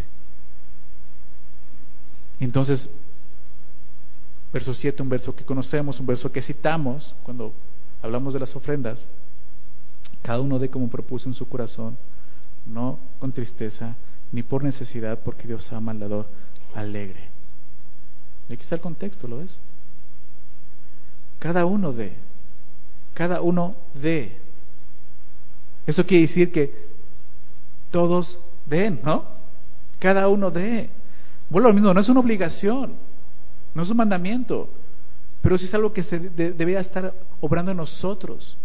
Entonces, verso siete, un verso que conocemos, un verso que citamos cuando hablamos de las ofrendas: cada uno dé como propuso en su corazón, no con tristeza ni por necesidad, porque Dios ama al dador alegre. Y aquí está el contexto, ¿lo ves? Cada uno dé, cada uno dé. Eso quiere decir que todos den, ¿no? Cada uno dé. Vuelvo al mismo, no es una obligación, no es un mandamiento, pero sí es algo que se de, debería estar obrando en nosotros.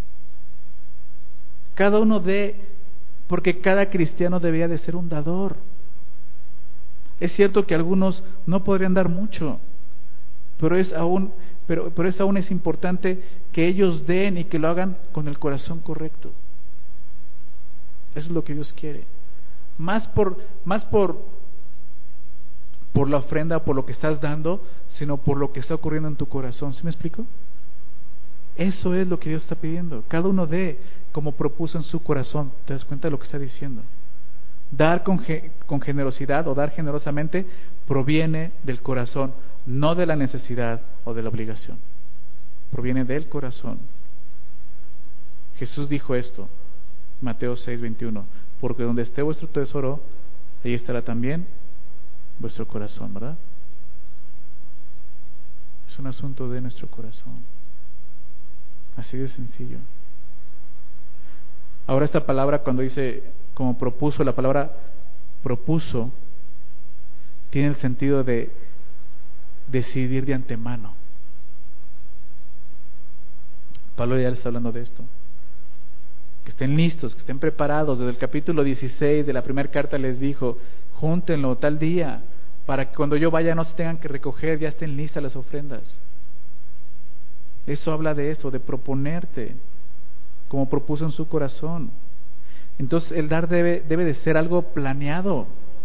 Cada uno dé, porque cada cristiano debería de ser un dador. Es cierto que algunos no podrían dar mucho, pero es aún, pero, pero es aún es importante que ellos den y que lo hagan con el corazón correcto. Eso es lo que Dios quiere. Más por, más por, por la ofrenda, por lo que estás dando, sino por lo que está ocurriendo en tu corazón. ¿Sí me explico? Eso es lo que Dios está pidiendo. Cada uno dé como propuso en su corazón. ¿Te das cuenta de lo que está diciendo? Dar con, con generosidad o dar generosamente proviene del corazón, no de la necesidad o de la obligación. Proviene del corazón. Jesús dijo esto, Mateo seis veintiuno: porque donde esté vuestro tesoro, ahí estará también vuestro corazón, ¿verdad? Es un asunto de nuestro corazón. Así de sencillo. Ahora esta palabra, cuando dice como propuso, la palabra propuso tiene el sentido de decidir de antemano. Pablo ya le está hablando de esto. Que estén listos, que estén preparados. Desde el capítulo dieciséis de la primera carta les dijo: júntenlo tal día, para que cuando yo vaya no se tengan que recoger, ya estén listas las ofrendas. Eso habla de esto, de proponerte, como propuso en su corazón. Entonces el dar debe, debe de ser algo planeado,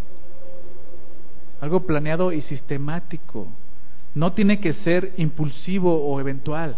algo planeado y sistemático. No tiene que ser impulsivo o eventual.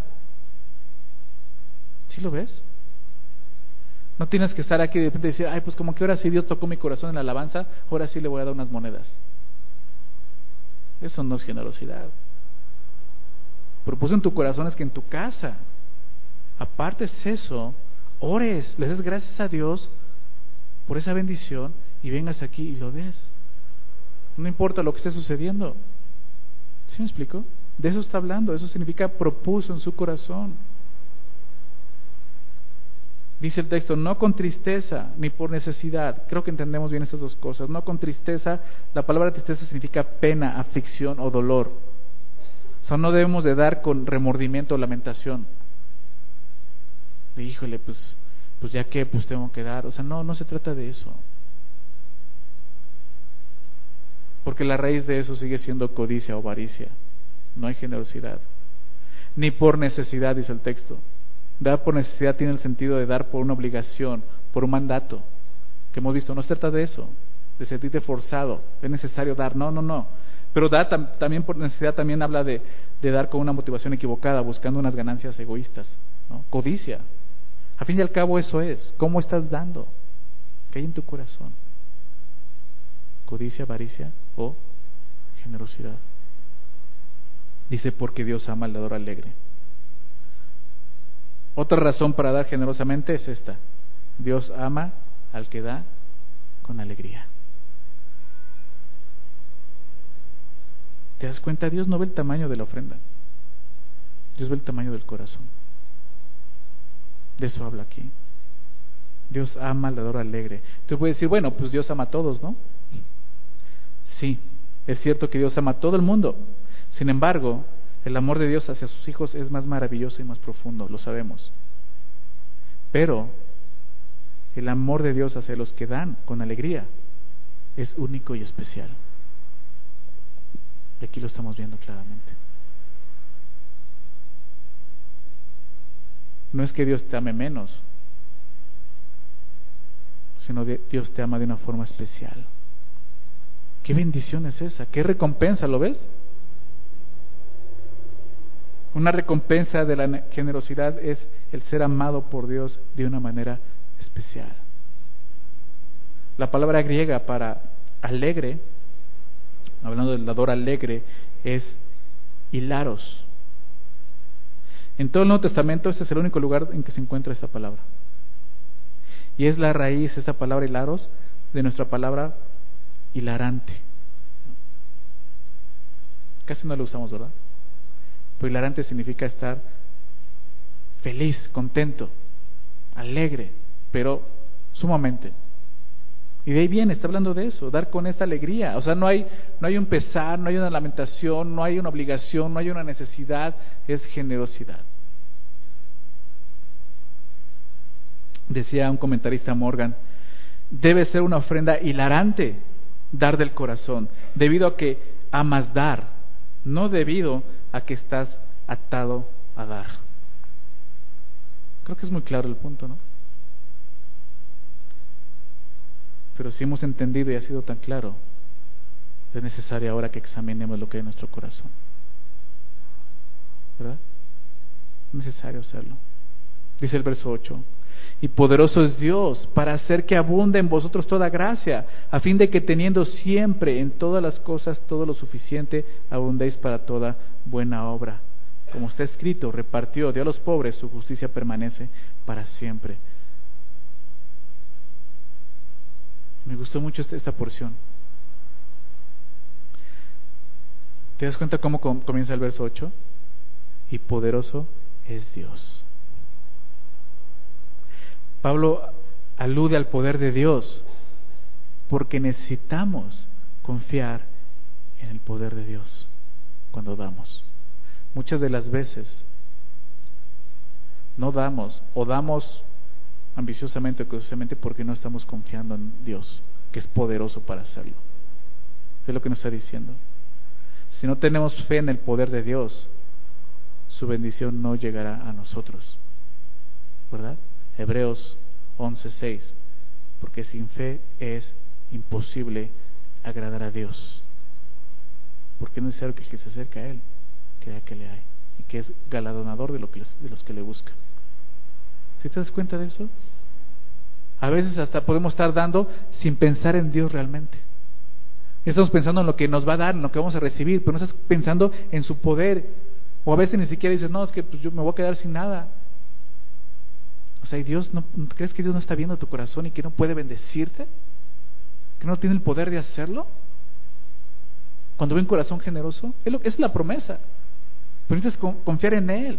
¿Sí lo ves? No tienes que estar aquí y de repente decir: ay, pues como que ahora sí Dios tocó mi corazón en la alabanza, ahora sí le voy a dar unas monedas. Eso no es generosidad. Propuso en tu corazón es que en tu casa apartes eso, ores, le des gracias a Dios por esa bendición y vengas aquí y lo des. No importa lo que esté sucediendo. ¿Sí me explico? De eso está hablando. Eso significa propuso en su corazón. Dice el texto: no con tristeza ni por necesidad. Creo que entendemos bien estas dos cosas. No con tristeza. La palabra tristeza significa pena, aflicción o dolor. O sea, no debemos de dar con remordimiento o lamentación. Híjole, pues, pues ya que, pues tengo que dar. O sea, no, no se trata de eso. Porque la raíz de eso sigue siendo codicia o avaricia. No hay generosidad. Ni por necesidad, dice el texto. Dar por necesidad tiene el sentido de dar por una obligación, por un mandato, que hemos visto. No se trata de eso, de sentirte forzado, es necesario dar. No, no, no. Pero dar tam- también por necesidad también habla de, de dar con una motivación equivocada, buscando unas ganancias egoístas, ¿no? Codicia. A fin y al cabo eso es. ¿Cómo estás dando? ¿Qué hay en tu corazón? Codicia, avaricia o generosidad. Dice: porque Dios ama al dador alegre. Otra razón para dar generosamente es esta: Dios ama al que da con alegría. ¿Te das cuenta? Dios no ve el tamaño de la ofrenda, Dios ve el tamaño del corazón. De eso habla aquí. Dios ama al dador alegre. Tú puedes decir: bueno, pues Dios ama a todos, ¿no? Sí, es cierto que Dios ama a todo el mundo. Sin embargo, el amor de Dios hacia sus hijos es más maravilloso y más profundo, lo sabemos. Pero el amor de Dios hacia los que dan con alegría es único y especial. Y aquí lo estamos viendo claramente. No es que Dios te ame menos, sino que Dios te ama de una forma especial. ¿Qué bendición es esa? ¿Qué recompensa? ¿Lo ves? Una recompensa de la generosidad es el ser amado por Dios de una manera especial. La palabra griega para alegre, hablando del dador alegre, es hilaros. En todo el Nuevo Testamento este es el único lugar en que se encuentra esta palabra. Y es la raíz, esta palabra hilaros, de nuestra palabra hilarante. Casi no la usamos, ¿verdad? Pero hilarante significa estar feliz, contento, alegre, pero sumamente. Y de ahí viene, está hablando de eso, dar con esta alegría. O sea, no hay, no hay un pesar, no hay una lamentación, no hay una obligación, no hay una necesidad, es generosidad. Decía un comentarista, Morgan: debe ser una ofrenda hilarante dar del corazón, debido a que amas dar, no debido a que estás atado a dar. Creo que es muy claro el punto, ¿no? Pero si hemos entendido y ha sido tan claro, es necesario ahora que examinemos lo que hay en nuestro corazón, ¿verdad? Es necesario hacerlo. Dice el verso ocho: y poderoso es Dios para hacer que abunde en vosotros toda gracia, a fin de que teniendo siempre en todas las cosas todo lo suficiente, abundéis para toda buena obra. Como está escrito: repartió, dio a los pobres, su justicia permanece para siempre. Me gustó mucho esta, esta porción. ¿Te das cuenta cómo comienza el verso ocho? Y poderoso es Dios. Pablo alude al poder de Dios porque necesitamos confiar en el poder de Dios. cuando damos. Muchas de las veces no damos, o damos ambiciosamente o curiosamente porque no estamos confiando en Dios, que es poderoso para hacerlo. Es lo que nos está diciendo. Si no tenemos fe en el poder de Dios, su bendición no llegará a nosotros, ¿verdad? Hebreos once seis, porque sin fe es imposible agradar a Dios, porque es necesario que el que se acerca a Él crea que le hay y que es galardonador de, lo que les, de los que le buscan. ¿Sí te das cuenta de eso? A veces hasta podemos estar dando sin pensar en Dios realmente. Estamos pensando en lo que nos va a dar, en lo que vamos a recibir, pero no estás pensando en su poder. O a veces ni siquiera dices, no, es que pues yo me voy a quedar sin nada. O sea, ¿y Dios no, crees que Dios no está viendo tu corazón y que no puede bendecirte? ¿Que no tiene el poder de hacerlo? Cuando ve un corazón generoso, es, lo, es la promesa. Pero necesitas confiar en Él.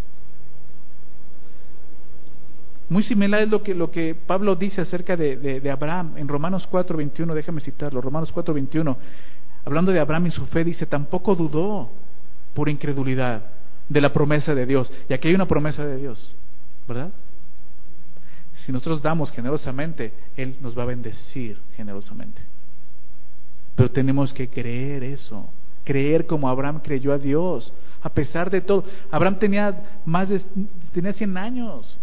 Muy similar es lo que, lo que Pablo dice acerca de, de, de Abraham en Romanos cuatro veintiuno, déjame citarlo, Romanos cuatro veintiuno, hablando de Abraham y su fe, dice, tampoco dudó por incredulidad de la promesa de Dios. Y aquí hay una promesa de Dios, ¿verdad? Si nosotros damos generosamente, Él nos va a bendecir generosamente. Pero tenemos que creer eso, creer como Abraham creyó a Dios, a pesar de todo. Abraham tenía más de tenía cien años.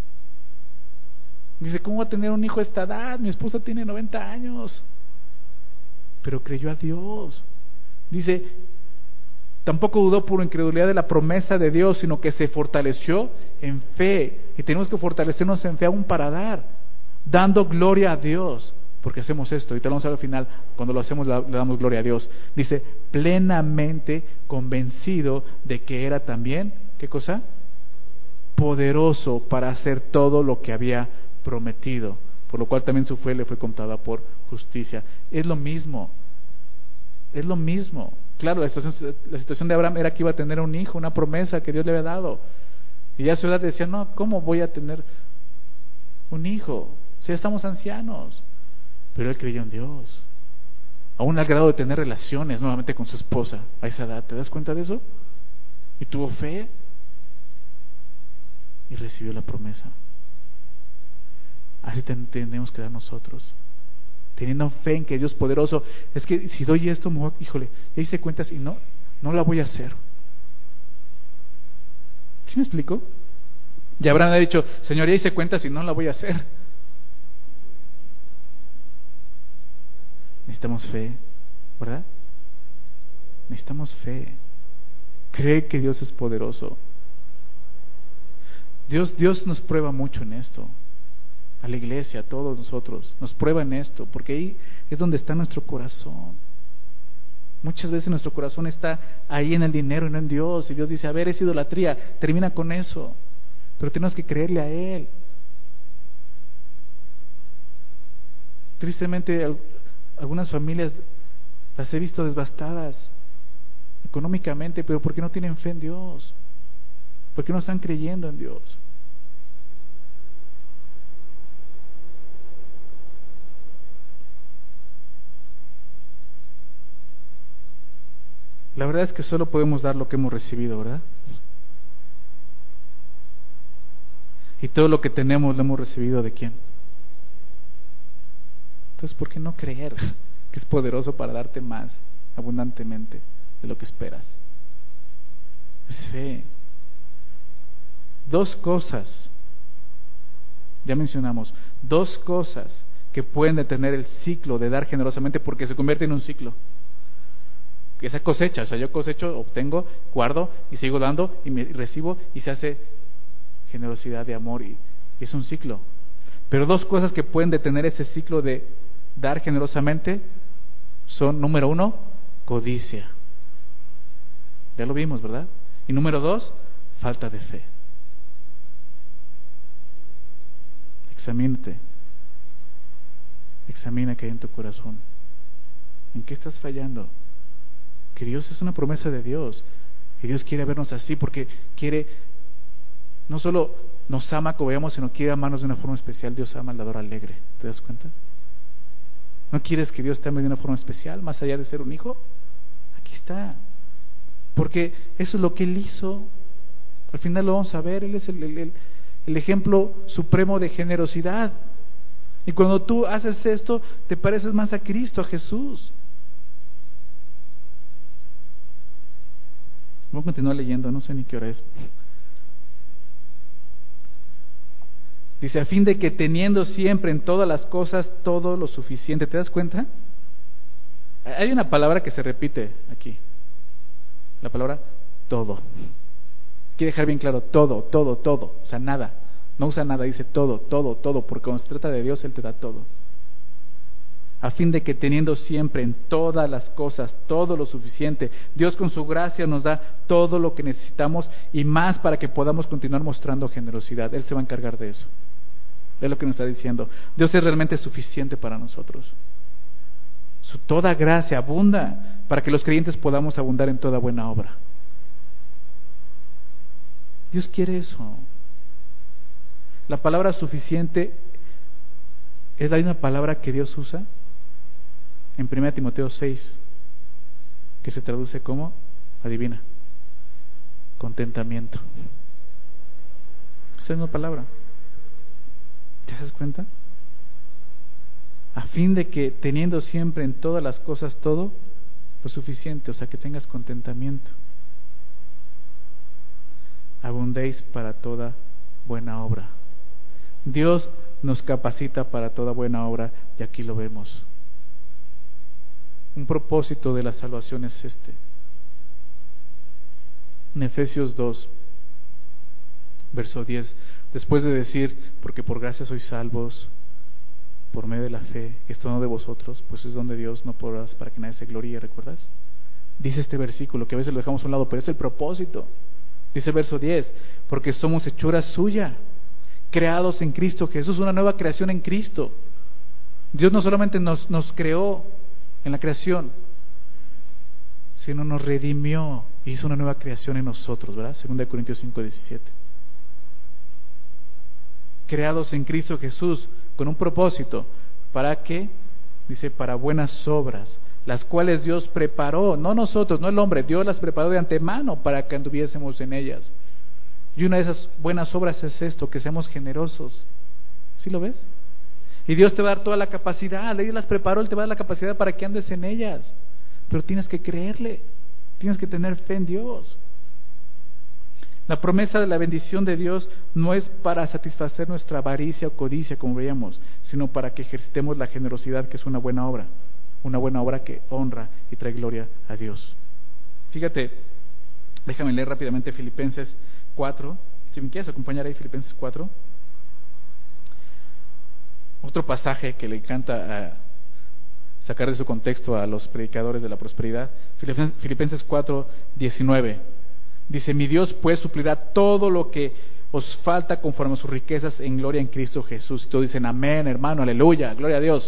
Dice, ¿cómo va a tener un hijo a esta edad? Mi esposa tiene noventa años. Pero creyó a Dios. Dice, tampoco dudó por incredulidad de la promesa de Dios, sino que se fortaleció en fe. Y tenemos que fortalecernos en fe aún para dar, dando gloria a Dios. Porque hacemos esto, y te lo vamos a ver al final, cuando lo hacemos le damos gloria a Dios. Dice, plenamente convencido de que era también, ¿qué cosa? Poderoso para hacer todo lo que había prometido, por lo cual también su fe le fue contada por justicia. Es lo mismo, es lo mismo. Claro, la situación, la situación de Abraham era que iba a tener un hijo, una promesa que Dios le había dado. Y ya a su edad decía, no, ¿cómo voy a tener un hijo? Si ya estamos ancianos. Pero él creyó en Dios, aún al grado de tener relaciones nuevamente con su esposa a esa edad. ¿Te das cuenta de eso? Y tuvo fe y recibió la promesa. Así tenemos que dar nosotros, teniendo fe en que Dios es poderoso. Es que si doy esto, me voy, híjole, ya hice cuentas y no, no la voy a hacer. ¿Sí me explico? Y Abraham ha dicho, Señor, ya hice cuentas y no la voy a hacer. Necesitamos fe, ¿verdad? Necesitamos fe. Cree que Dios es poderoso. Dios, Dios nos prueba mucho en esto. A la iglesia, a todos nosotros, nos prueba en esto, porque ahí es donde está nuestro corazón. Muchas veces nuestro corazón está ahí en el dinero y no en Dios. Y Dios dice, a ver, es idolatría, termina con eso. Pero tenemos que creerle a Él. Tristemente, algunas familias las he visto devastadas económicamente, pero porque no tienen fe en Dios, porque no están creyendo en Dios. La verdad es que solo podemos dar lo que hemos recibido, ¿verdad? Y todo lo que tenemos lo hemos recibido ¿de quién? Entonces, ¿por qué no creer que es poderoso para darte más abundantemente de lo que esperas? Es fe. Dos cosas, ya mencionamos, dos cosas que pueden detener el ciclo de dar generosamente, porque se convierte en un ciclo. Esa cosecha, o sea, yo cosecho, obtengo, guardo y sigo dando y me recibo y se hace generosidad de amor y, y es un ciclo. Pero dos cosas que pueden detener ese ciclo de dar generosamente son, número uno, codicia. Ya lo vimos, ¿verdad? Y número dos, falta de fe. Examínate. Examina qué hay en tu corazón. ¿En qué estás fallando? Que Dios es una promesa de Dios. Y Dios quiere vernos así porque quiere, no solo nos ama como veamos, sino quiere amarnos de una forma especial. Dios ama al dador alegre. ¿Te das cuenta? ¿No quieres que Dios te ame de una forma especial, más allá de ser un hijo? Aquí está. porque eso es lo que Él hizo. Al final lo vamos a ver, Él es el, el, el ejemplo supremo de generosidad. Y cuando tú haces esto, te pareces más a Cristo, a Jesús. Voy a continuar leyendo, no sé ni qué hora es. Dice, a fin de que teniendo siempre en todas las cosas todo lo suficiente. ¿Te das cuenta? Hay una palabra que se repite aquí. La palabra todo. Quiere dejar bien claro, todo, todo, todo. O sea, nada. No usa nada, dice todo, todo, todo. Porque cuando se trata de Dios, Él te da todo. A fin de que teniendo siempre en todas las cosas todo lo suficiente, Dios con su gracia nos da todo lo que necesitamos y más para que podamos continuar mostrando generosidad. Él se va a encargar de eso. Es lo que nos está diciendo. Dios es realmente suficiente para nosotros. Su toda gracia abunda para que los creyentes podamos abundar en toda buena obra. Dios quiere eso. La palabra suficiente es la misma palabra que Dios usa en primera Timoteo seis, que se traduce como, adivina, contentamiento. Esa es la misma palabra. ¿Te das cuenta? A fin de que teniendo siempre en todas las cosas todo lo suficiente, o sea que tengas contentamiento, abundéis para toda buena obra. Dios nos capacita para toda buena obra y aquí lo vemos. Un propósito de la salvación es este. En Efesios dos, verso diez, después de decir, porque por gracia sois salvos, por medio de la fe, esto no de vosotros, pues es don de Dios, no por obras para que nadie se gloríe, ¿recuerdas? Dice este versículo, que a veces lo dejamos a un lado, pero es el propósito. Dice verso diez, porque somos hechura suya, creados en Cristo Jesús, una nueva creación en Cristo. Dios no solamente nos, nos creó en la creación, sino nos redimió, hizo una nueva creación en nosotros, ¿verdad? segunda de Corintios cinco, diecisiete. Creados en Cristo Jesús con un propósito, ¿para qué? Dice, para buenas obras, las cuales Dios preparó, no nosotros, no el hombre, Dios las preparó de antemano para que anduviésemos en ellas. Y una de esas buenas obras es esto, que seamos generosos. ¿Sí lo ves? Y Dios te va a dar toda la capacidad, Él las preparó, Él te va a dar la capacidad para que andes en ellas. Pero tienes que creerle, tienes que tener fe en Dios. La promesa de la bendición de Dios no es para satisfacer nuestra avaricia o codicia, como veíamos, sino para que ejercitemos la generosidad, que es una buena obra, una buena obra que honra y trae gloria a Dios. Fíjate, déjame leer rápidamente Filipenses cuatro, si me quieres acompañar ahí, Filipenses cuatro. Otro pasaje que le encanta uh, sacar de su contexto a los predicadores de la prosperidad. Filipenses cuatro, diecinueve. Dice, mi Dios pues suplirá todo lo que os falta conforme a sus riquezas en gloria en Cristo Jesús. Y todos dicen, amén, hermano, aleluya, gloria a Dios.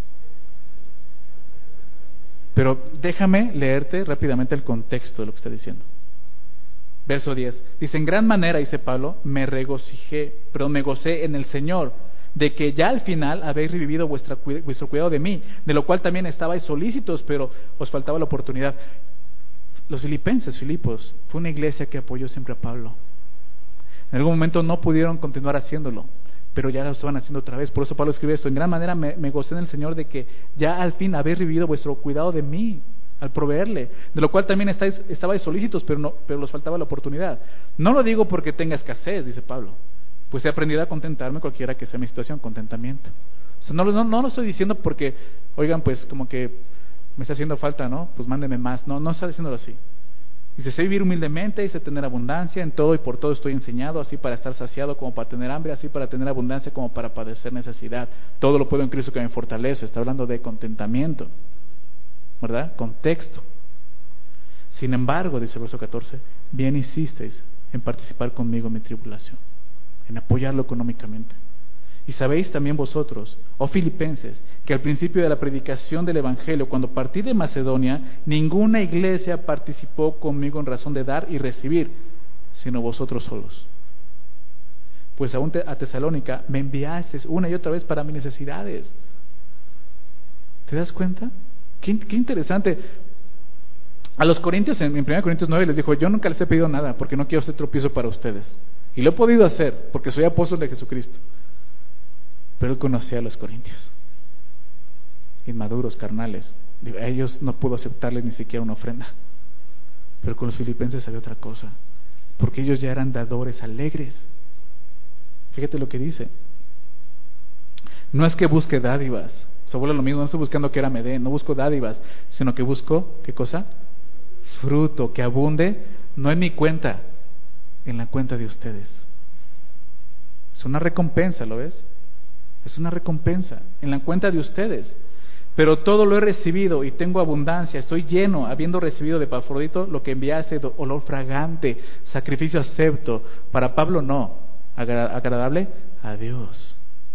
Pero déjame leerte rápidamente el contexto de lo que está diciendo. Verso diez. Dice, en gran manera, dice Pablo, me regocijé, pero me gocé en el Señor, de que ya al final habéis revivido vuestra, vuestro cuidado de mí, de lo cual también estabais solícitos, pero os faltaba la oportunidad. Los filipenses, Filipos, fue una iglesia que apoyó siempre a Pablo. En algún momento no pudieron continuar haciéndolo, pero ya lo estaban haciendo otra vez. Por eso Pablo escribe esto, en gran manera me, me gocé en el Señor de que ya al fin habéis revivido vuestro cuidado de mí, al proveerle, de lo cual también estáis, estabais solícitos, pero no, pero os faltaba la oportunidad. No lo digo porque tenga escasez, dice Pablo, pues he aprendido a contentarme cualquiera que sea mi situación, contentamiento. O sea, no, no, no lo estoy diciendo porque, oigan, pues como que me está haciendo falta, ¿no? Pues mándeme más. No, no está diciéndolo así. Dice, sé vivir humildemente y sé tener abundancia, en todo y por todo estoy enseñado, así para estar saciado como para tener hambre, así para tener abundancia como para padecer necesidad. Todo lo puedo en Cristo que me fortalece. Está hablando de contentamiento, ¿verdad? Contexto. Sin embargo, dice el verso catorce, bien hicisteis en participar conmigo en mi tribulación, en apoyarlo económicamente. Y sabéis también vosotros, oh filipenses, que al principio de la predicación del Evangelio, cuando partí de Macedonia, ninguna iglesia participó conmigo en razón de dar y recibir, sino vosotros solos. Pues aún a Tesalónica me enviasteis una y otra vez para mis necesidades. ¿Te das cuenta? Qué, qué interesante. A los corintios, en, en primera Corintios nueve les dijo, yo nunca les he pedido nada porque no quiero ser tropiezo para ustedes. Y lo he podido hacer porque soy apóstol de Jesucristo. Pero él conocía a los corintios, inmaduros, carnales. A ellos no pudo aceptarles ni siquiera una ofrenda. Pero con los filipenses había otra cosa, porque ellos ya eran dadores alegres. Fíjate lo que dice. No es que busque dádivas, se vuelve lo mismo, no estoy buscando que era me dé, no busco dádivas, sino que busco, ¿qué cosa? Fruto, que abunde, no en mi cuenta, en la cuenta de ustedes. Es una recompensa, ¿lo ves? Es una recompensa en la cuenta de ustedes. Pero todo lo he recibido y tengo abundancia, estoy lleno, habiendo recibido de Epafrodito lo que enviaste, olor fragante, sacrificio acepto. Para Pablo no, agra- agradable a Dios.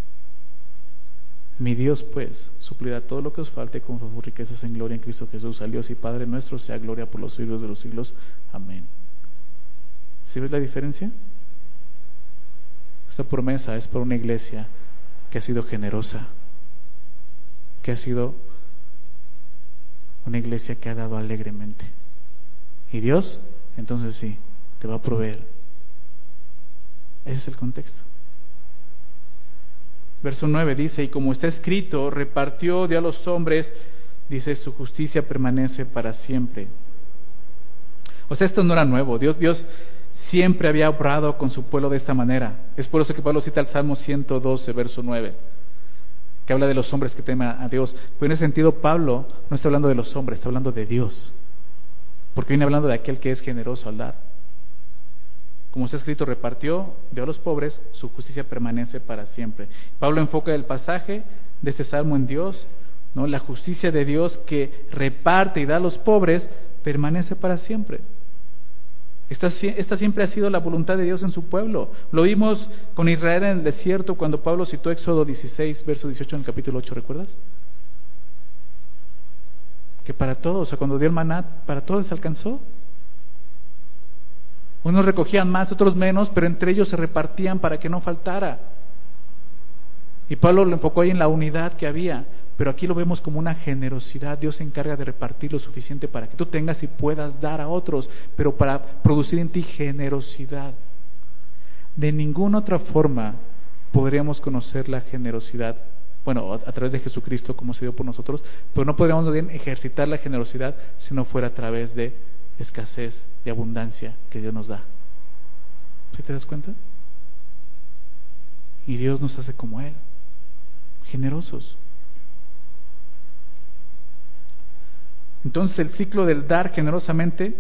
Mi Dios pues suplirá todo lo que os falte con sus riquezas en gloria en Cristo Jesús. Al Dios y Padre nuestro sea gloria por los siglos de los siglos. Amén. ¿Sí ves la diferencia? Esta promesa es para una iglesia que ha sido generosa, que ha sido una iglesia que ha dado alegremente. Y Dios, entonces sí, te va a proveer. Ese es el contexto. Verso nueve dice, y como está escrito, repartió, dio a los hombres, dice, su justicia permanece para siempre. O sea, esto no era nuevo. Dios, Dios siempre había obrado con su pueblo de esta manera. Es por eso que Pablo cita el Salmo ciento doce, verso nueve, que habla de los hombres que temen a Dios. Pero en ese sentido Pablo no está hablando de los hombres, está hablando de Dios, porque viene hablando de aquel que es generoso al dar. Como está escrito, repartió, dio a los pobres, su justicia permanece para siempre. Pablo enfoca el pasaje de este salmo en Dios, ¿no? La justicia de Dios que reparte y da a los pobres permanece para siempre. Esta, esta siempre ha sido la voluntad de Dios en su pueblo. Lo vimos con Israel en el desierto cuando Pablo citó Éxodo dieciséis, verso dieciocho en el capítulo ocho, ¿recuerdas? Que para todos, o sea, cuando dio el maná, para todos se alcanzó. Unos recogían más, otros menos, pero entre ellos se repartían para que no faltara. Y Pablo lo enfocó ahí en la unidad que había, pero aquí lo vemos como una generosidad. Dios se encarga de repartir lo suficiente para que tú tengas y puedas dar a otros, pero para producir en ti generosidad. De ninguna otra forma podríamos conocer la generosidad, bueno, a través de Jesucristo como se dio por nosotros, pero no podríamos bien ejercitar la generosidad si no fuera a través de escasez y abundancia que Dios nos da. ¿Sí te das cuenta? Y Dios nos hace como Él, generosos. Entonces el ciclo del dar generosamente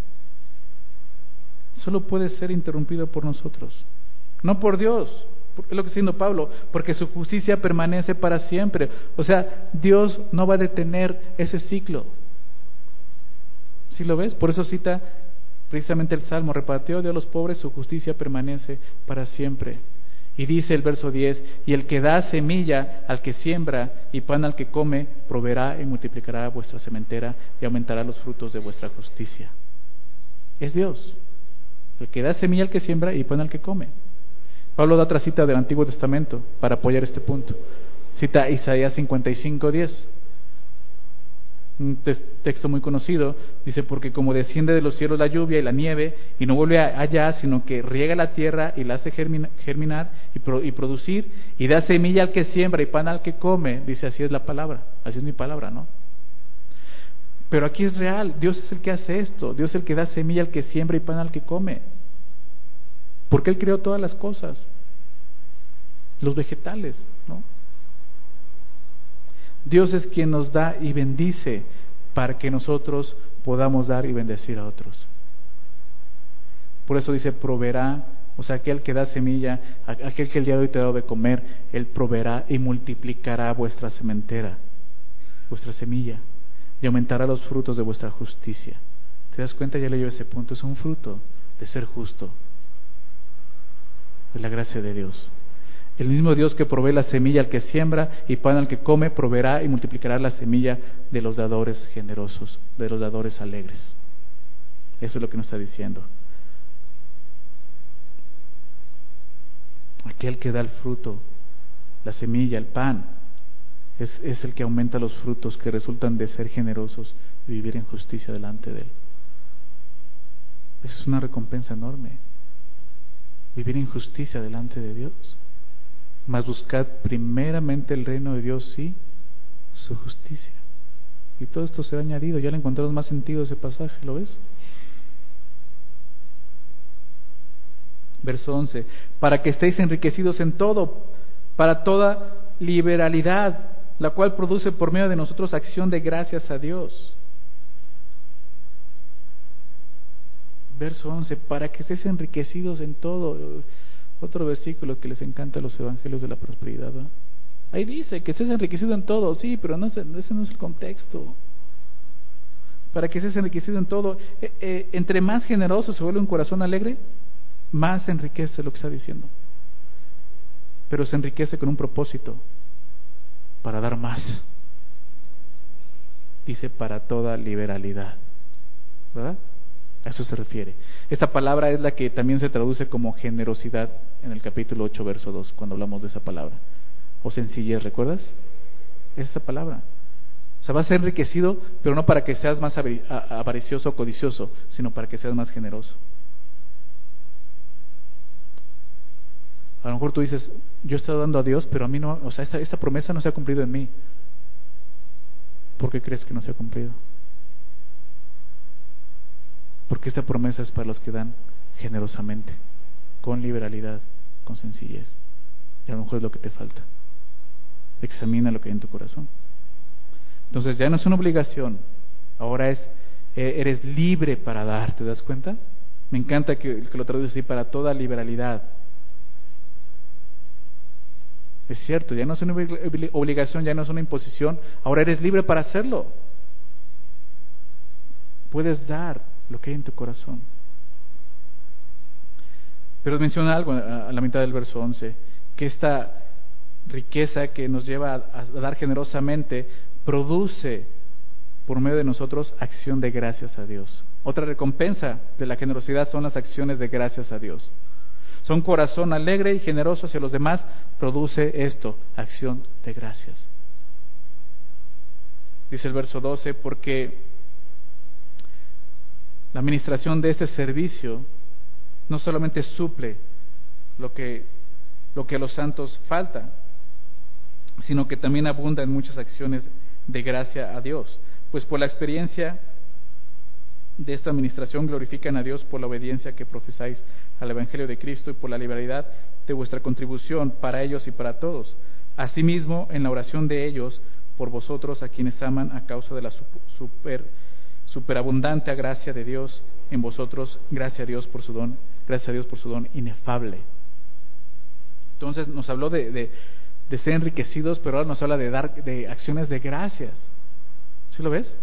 solo puede ser interrumpido por nosotros, no por Dios. Es lo que está diciendo Pablo, porque su justicia permanece para siempre. O sea, Dios no va a detener ese ciclo. ¿Sí lo ves? Por eso cita precisamente el Salmo, repartió dio a los pobres, su justicia permanece para siempre. Y dice el verso diez, y el que da semilla al que siembra y pan al que come, proveerá y multiplicará vuestra sementera y aumentará los frutos de vuestra justicia. Es Dios, el que da semilla al que siembra y pan al que come. Pablo da otra cita del Antiguo Testamento para apoyar este punto. Cita Isaías cincuenta y cinco, diez. Un texto muy conocido, dice, porque como desciende de los cielos la lluvia y la nieve y no vuelve allá, sino que riega la tierra y la hace germinar y, pro, y producir, y da semilla al que siembra y pan al que come, dice, así es la palabra, así es mi palabra, ¿no? Pero aquí es real, Dios es el que hace esto, Dios es el que da semilla al que siembra y pan al que come, porque Él creó todas las cosas, los vegetales, ¿no? Dios es quien nos da y bendice para que nosotros podamos dar y bendecir a otros. Por eso dice proveerá, o sea, aquel que da semilla, aquel que el día de hoy te ha dado de comer, Él proveerá y multiplicará vuestra sementera, vuestra semilla, y aumentará los frutos de vuestra justicia. ¿Te das cuenta? Ya le llevo ese punto, es un fruto de ser justo, de la gracia de Dios. El mismo Dios que provee la semilla al que siembra y pan al que come, proveerá y multiplicará la semilla de los dadores generosos, de los dadores alegres. Eso es lo que nos está diciendo. Aquel que da el fruto, la semilla, el pan, es, es el que aumenta los frutos que resultan de ser generosos y vivir en justicia delante de Él. Esa es una recompensa enorme. Vivir en justicia delante de Dios. Mas buscad primeramente el reino de Dios y su justicia. Y todo esto será añadido. Ya le encontramos más sentido a ese pasaje, ¿lo ves? Verso once. Para que estéis enriquecidos en todo, para toda liberalidad, la cual produce por medio de nosotros acción de gracias a Dios. Verso once, para que estéis enriquecidos en todo. Otro versículo que les encanta a los evangelios de la prosperidad, ¿verdad? Ahí dice que estés enriquecido en todo, sí, pero no es, ese no es el contexto. Para que estés enriquecido en todo. Eh, eh, entre más generoso se vuelve un corazón alegre, más se enriquece lo que está diciendo. Pero se enriquece con un propósito, para dar más. Dice para toda liberalidad, ¿verdad? A eso se refiere. Esta palabra es la que también se traduce como generosidad en el capítulo ocho, verso dos, cuando hablamos de esa palabra. O sencillez, ¿recuerdas? Es esa palabra. O sea, vas a ser enriquecido, pero no para que seas más avaricioso o codicioso, sino para que seas más generoso. A lo mejor tú dices, yo he estado dando a Dios, pero a mí no, o sea, esta, esta promesa no se ha cumplido en mí. ¿Por qué crees que no se ha cumplido? Porque esta promesa es para los que dan generosamente, con liberalidad, con sencillez. Y a lo mejor es lo que te falta. Examina lo que hay en tu corazón. Entonces ya no es una obligación, ahora es, eres libre para dar, ¿te das cuenta? Me encanta que, que lo traduce así, para toda liberalidad. Es cierto, ya no es una obligación, ya no es una imposición, ahora eres libre para hacerlo. Puedes dar lo que hay en tu corazón. Pero menciona algo a la mitad del verso once, que esta riqueza que nos lleva a, a dar generosamente produce por medio de nosotros acción de gracias a Dios. Otra recompensa de la generosidad son las acciones de gracias a Dios. Son corazón alegre y generoso hacia los demás, produce esto, acción de gracias. Dice el verso doce, porque la administración de este servicio no solamente suple lo que, lo que a los santos falta, sino que también abunda en muchas acciones de gracia a Dios. Pues por la experiencia de esta administración glorifican a Dios por la obediencia que profesáis al Evangelio de Cristo y por la liberalidad de vuestra contribución para ellos y para todos. Asimismo, en la oración de ellos por vosotros, a quienes aman a causa de la super, superabundante gracia de Dios en vosotros, gracias a Dios por su don, gracias a Dios por su don inefable. Entonces nos habló de, de, de ser enriquecidos, pero ahora nos habla de dar de acciones de gracias. ¿Sí lo ves?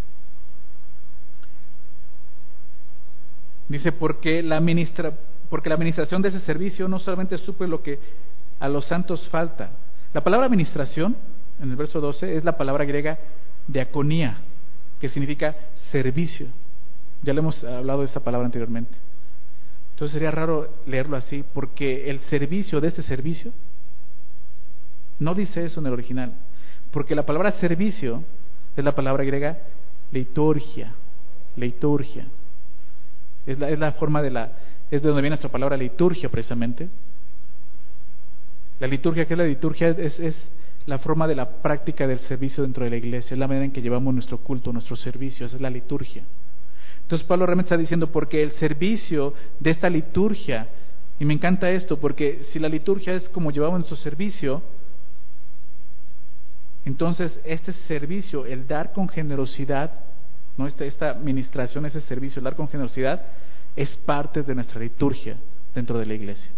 Dice, porque la, administra, porque la administración de ese servicio no solamente suple lo que a los santos falta. La palabra administración, en el verso doce, es la palabra griega diaconía, que significa servicio. Ya le hemos hablado de esta palabra anteriormente. Entonces sería raro leerlo así, porque el servicio de este servicio no dice eso en el original. Porque la palabra servicio es la palabra griega liturgia, liturgia. Es la, es la forma de la, es de donde viene nuestra palabra liturgia precisamente. La liturgia, ¿qué es la liturgia? Es, es, es la forma de la práctica del servicio dentro de la iglesia, es la manera en que llevamos nuestro culto, nuestro servicio, esa es la liturgia. Entonces Pablo realmente está diciendo, porque el servicio de esta liturgia, y me encanta esto, porque si la liturgia es como llevamos nuestro servicio, entonces este servicio, el dar con generosidad, ¿no? Esta, esta administración, ese servicio, el dar con generosidad, es parte de nuestra liturgia dentro de la iglesia.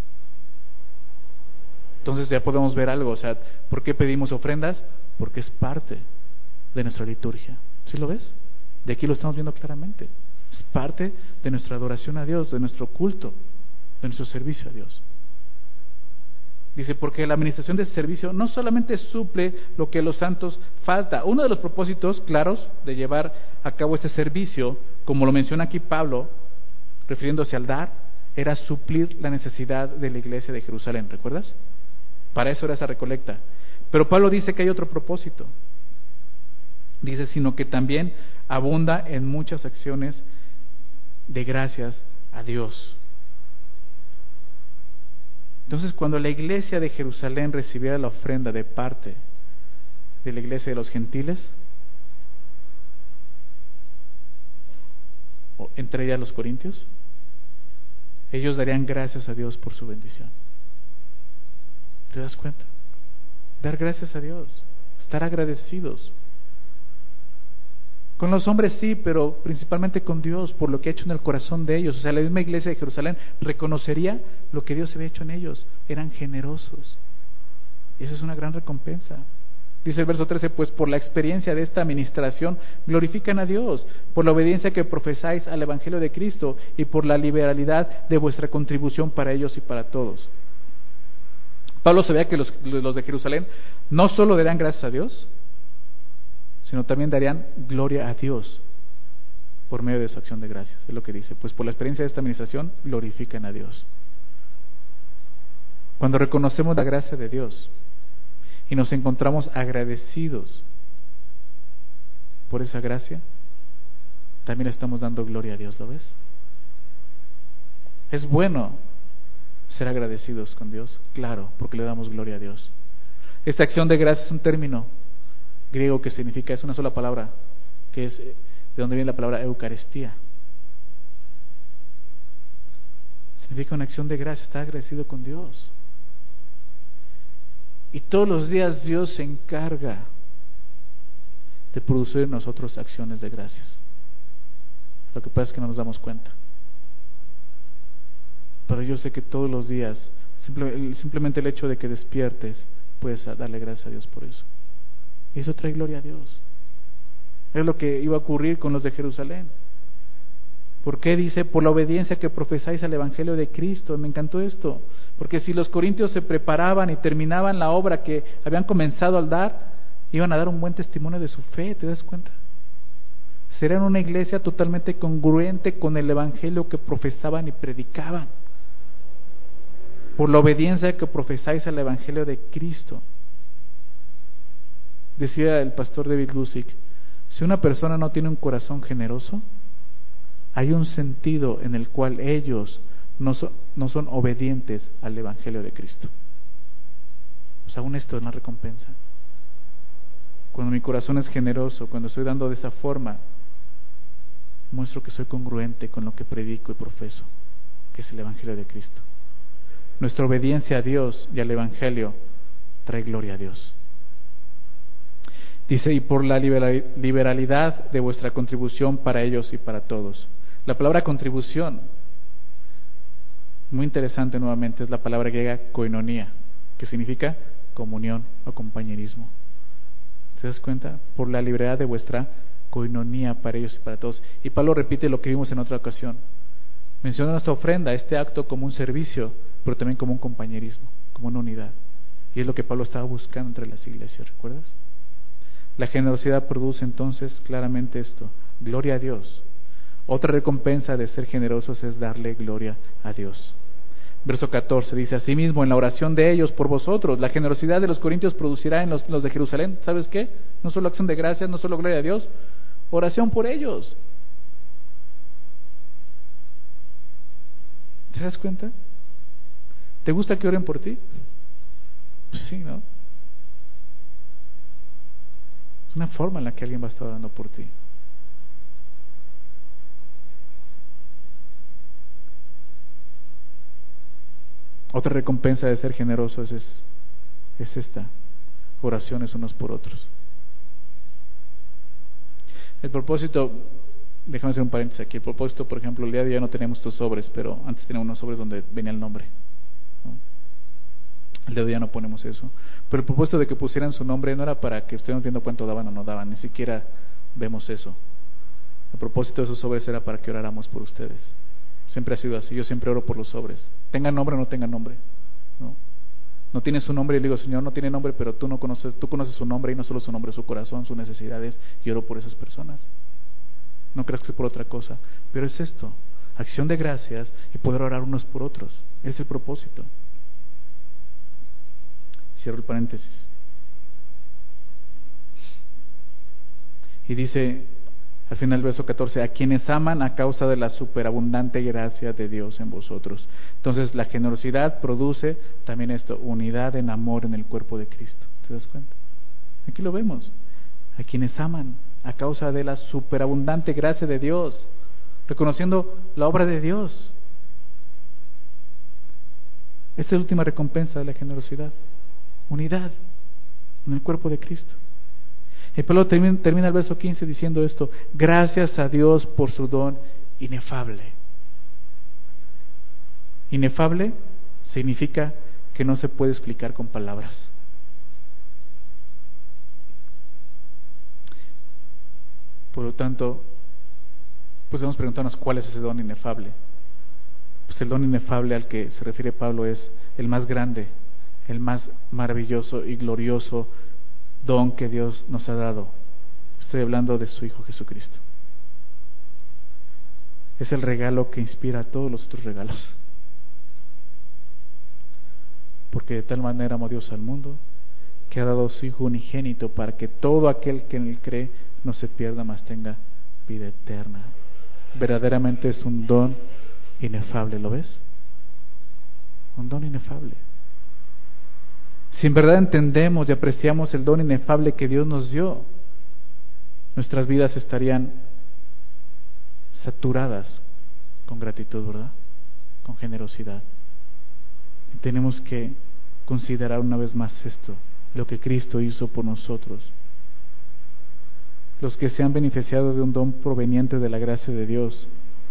Entonces ya podemos ver algo, o sea, ¿por qué pedimos ofrendas? Porque es parte de nuestra liturgia. ¿Sí lo ves? De aquí lo estamos viendo claramente. Es parte de nuestra adoración a Dios, de nuestro culto, de nuestro servicio a Dios. Dice, porque la administración de ese servicio no solamente suple lo que a los santos falta. Uno de los propósitos claros de llevar a cabo este servicio, como lo menciona aquí Pablo, refiriéndose al dar, era suplir la necesidad de la iglesia de Jerusalén, ¿recuerdas? Para eso era esa recolecta. Pero Pablo dice que hay otro propósito. Dice, sino que también abunda en muchas acciones de gracias a Dios. Entonces, cuando la iglesia de Jerusalén recibiera la ofrenda de parte de la iglesia de los gentiles, o entre ellas los corintios, ellos darían gracias a Dios por su bendición. ¿Te das cuenta? Dar gracias a Dios, estar agradecidos. Con los hombres sí, pero principalmente con Dios por lo que ha hecho en el corazón de ellos. O sea, la misma iglesia de Jerusalén reconocería lo que Dios había hecho en ellos. Eran generosos. Y esa es una gran recompensa. Dice el verso trece, pues por la experiencia de esta administración glorifican a Dios, por la obediencia que profesáis al Evangelio de Cristo y por la liberalidad de vuestra contribución para ellos y para todos. Pablo sabía que los, los de Jerusalén no solo darían gracias a Dios, sino también darían gloria a Dios por medio de su acción de gracias. Es lo que dice, pues por la experiencia de esta administración glorifican a Dios. Cuando reconocemos la gracia de Dios y nos encontramos agradecidos por esa gracia, también estamos dando gloria a Dios, ¿lo ves? Es bueno ser agradecidos con Dios, claro, porque le damos gloria a Dios. Esta acción de gracias es un término griego que significa, es una sola palabra, que es de donde viene la palabra Eucaristía. Significa una acción de gracias, estar agradecido con Dios. Y todos los días Dios se encarga de producir en nosotros acciones de gracias. Lo que pasa es que no nos damos cuenta. Pero yo sé que todos los días, simple, simplemente el hecho de que despiertes, puedes darle gracias a Dios por eso. Y eso trae gloria a Dios. Es lo que iba a ocurrir con los de Jerusalén. ¿Por qué dice? Por la obediencia que profesáis al Evangelio de Cristo. Me encantó esto. Porque si los corintios se preparaban y terminaban la obra que habían comenzado al dar, iban a dar un buen testimonio de su fe. ¿Te das cuenta? Serían una iglesia totalmente congruente con el Evangelio que profesaban y predicaban. Por la obediencia que profesáis al Evangelio de Cristo. Decía el pastor David Gusick, si una persona no tiene un corazón generoso, hay un sentido en el cual ellos no son, no son obedientes al Evangelio de Cristo. O sea, aún esto es la recompensa. Cuando mi corazón es generoso, cuando estoy dando de esa forma, muestro que soy congruente con lo que predico y profeso, que es el Evangelio de Cristo. Nuestra obediencia a Dios y al Evangelio trae gloria a Dios. Dice, y por la liberalidad de vuestra contribución para ellos y para todos. La palabra contribución, muy interesante nuevamente, es la palabra griega koinonia, que significa comunión o compañerismo. ¿Te das cuenta? Por la liberalidad de vuestra koinonia para ellos y para todos. Y Pablo repite lo que vimos en otra ocasión. Menciona nuestra ofrenda, este acto, como un servicio, pero también como un compañerismo, como una unidad. Y es lo que Pablo estaba buscando entre las iglesias, ¿recuerdas? La generosidad produce entonces claramente esto, gloria a Dios. Otra recompensa de ser generosos es darle gloria a Dios. Verso catorce dice, asimismo en la oración de ellos por vosotros, la generosidad de los corintios producirá en los, los de Jerusalén, ¿sabes qué? No solo acción de gracias, no solo gloria a Dios, oración por ellos. ¿Te das cuenta? ¿Te gusta que oren por ti? Pues sí, ¿no? Es una forma en la que alguien va a estar orando por ti. Otra recompensa de ser generosos es, es esta, oraciones unos por otros. El propósito, déjame hacer un paréntesis aquí, el propósito, por ejemplo, el día de hoy ya no tenemos estos sobres, pero antes teníamos unos sobres donde venía el nombre, ¿no? El día de hoy ya no ponemos eso, pero el propósito de que pusieran su nombre no era para que estuvieran viendo cuánto daban o no daban, ni siquiera vemos eso. El propósito de esos sobres era para que oráramos por ustedes. Siempre ha sido así, yo siempre oro por los sobres, tengan nombre o no tengan nombre, ¿no? No tiene su nombre y le digo, Señor, no tiene nombre, pero tú no conoces, tú conoces su nombre, y no solo su nombre, su corazón, sus necesidades, y oro por esas personas. No creas que es por otra cosa, pero es esto, acción de gracias y poder orar unos por otros, es el propósito. Cierro el paréntesis. Y dice al final del verso catorce, a quienes aman a causa de la superabundante gracia de Dios en vosotros. Entonces la generosidad produce también esto, unidad en amor en el cuerpo de Cristo. ¿Te das cuenta? Aquí lo vemos. A quienes aman a causa de la superabundante gracia de Dios, reconociendo la obra de Dios. Esta es la última recompensa de la generosidad. Unidad en el cuerpo de Cristo. Y Pablo termina, termina el verso quince diciendo esto: gracias a Dios por su don inefable. Inefable significa que no se puede explicar con palabras. Por lo tanto, pues debemos preguntarnos cuál es ese don inefable. Pues el don inefable al que se refiere Pablo es el más grande, el más maravilloso y glorioso don que Dios nos ha dado. Estoy hablando de su Hijo Jesucristo. Es el regalo que inspira a todos los otros regalos. Porque de tal manera amó Dios al mundo, que ha dado a su Hijo unigénito, para que todo aquel que en él cree no se pierda, mas tenga vida eterna. Verdaderamente es un don inefable, ¿lo ves? Un don inefable. Si en verdad entendemos y apreciamos el don inefable que Dios nos dio, nuestras vidas estarían saturadas con gratitud, ¿verdad? Con generosidad. Y tenemos que considerar una vez más esto, lo que Cristo hizo por nosotros. Los que se han beneficiado de un don proveniente de la gracia de Dios,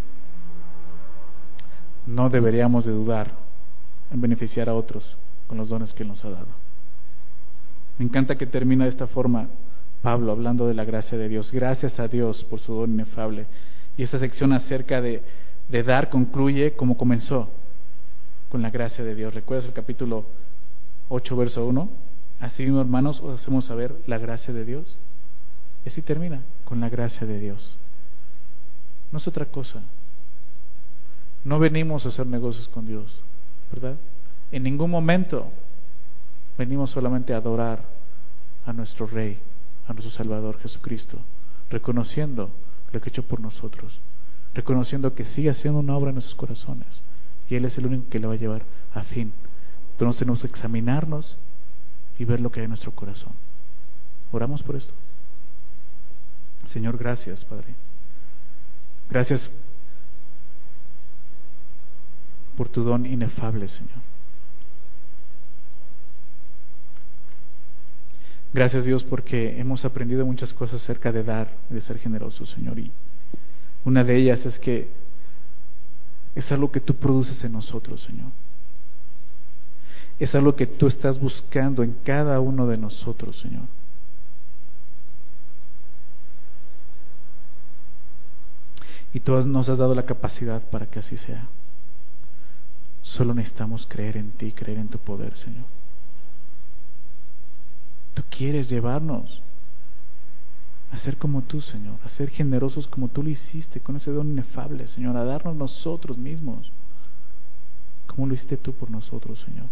no deberíamos de dudar en beneficiar a otros con los dones que Él nos ha dado. Me encanta que termina de esta forma Pablo hablando de la gracia de Dios. Gracias a Dios por su don inefable. Y esta sección acerca de, de dar concluye como comenzó, con la gracia de Dios. ¿Recuerdas el capítulo ocho, verso uno? Así mismo, hermanos, os hacemos saber la gracia de Dios. Y así termina, con la gracia de Dios. No es otra cosa. No venimos a hacer negocios con Dios, ¿verdad? En ningún momento venimos solamente a adorar a nuestro Rey, a nuestro Salvador Jesucristo, reconociendo lo que ha hecho por nosotros, reconociendo que sigue haciendo una obra en nuestros corazones y Él es el único que le va a llevar a fin. Pero nosotros tenemos que examinarnos y ver lo que hay en nuestro corazón. Oramos por esto. Señor, gracias, Padre. Gracias por tu don inefable, Señor. Gracias, Dios, porque hemos aprendido muchas cosas acerca de dar y de ser generosos, Señor. Y una de ellas es que es algo que tú produces en nosotros, Señor. Es algo que tú estás buscando en cada uno de nosotros, Señor. Y tú nos has dado la capacidad para que así sea. Solo necesitamos creer en ti, creer en tu poder, Señor. Tú quieres llevarnos a ser como tú, Señor, a ser generosos como tú lo hiciste, con ese don inefable, Señor, a darnos nosotros mismos, como lo hiciste tú por nosotros, Señor.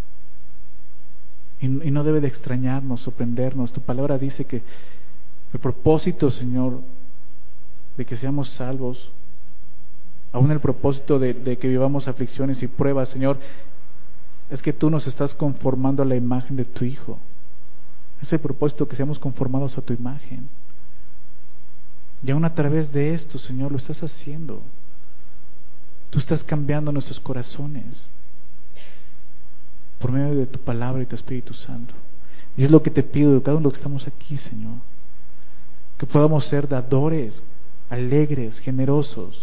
Y, y no debe de extrañarnos, sorprendernos. Tu palabra dice que el propósito, Señor, de que seamos salvos, aún el propósito de, de que vivamos aflicciones y pruebas, Señor, es que tú nos estás conformando a la imagen de tu Hijo. Es el propósito, que seamos conformados a tu imagen. Y aún a través de esto, Señor, lo estás haciendo. Tú estás cambiando nuestros corazones por medio de tu palabra y tu Espíritu Santo. Y es lo que te pido de cada uno de los que estamos aquí, Señor, que podamos ser dadores, alegres, generosos,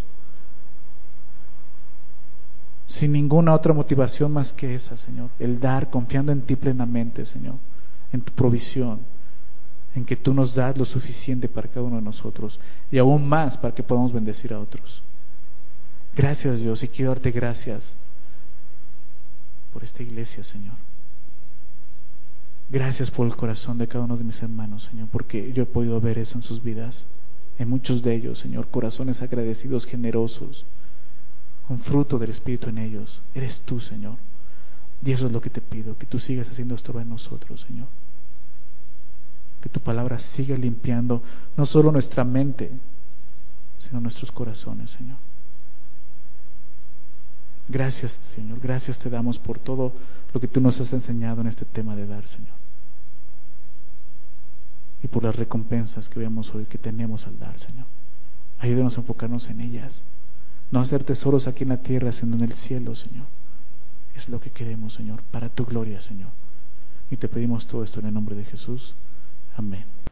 sin ninguna otra motivación más que esa, Señor, el dar, confiando en ti plenamente, Señor, en tu provisión, en que tú nos das lo suficiente para cada uno de nosotros y aún más para que podamos bendecir a otros. Gracias, Dios, y quiero darte gracias por esta iglesia, Señor. Gracias por el corazón de cada uno de mis hermanos, Señor, porque yo he podido ver eso en sus vidas, en muchos de ellos, Señor, corazones agradecidos, generosos, con fruto del Espíritu en ellos. Eres tú, Señor, y eso es lo que te pido, que tú sigas haciendo esto en nosotros, Señor. Que tu palabra siga limpiando no solo nuestra mente, sino nuestros corazones, Señor. Gracias, Señor, gracias te damos por todo lo que tú nos has enseñado en este tema de dar, Señor. Y por las recompensas que vemos hoy, que tenemos al dar, Señor. Ayúdanos a enfocarnos en ellas. No hacer tesoros aquí en la tierra, sino en el cielo, Señor. Es lo que queremos, Señor, para tu gloria, Señor. Y te pedimos todo esto en el nombre de Jesús. Amén.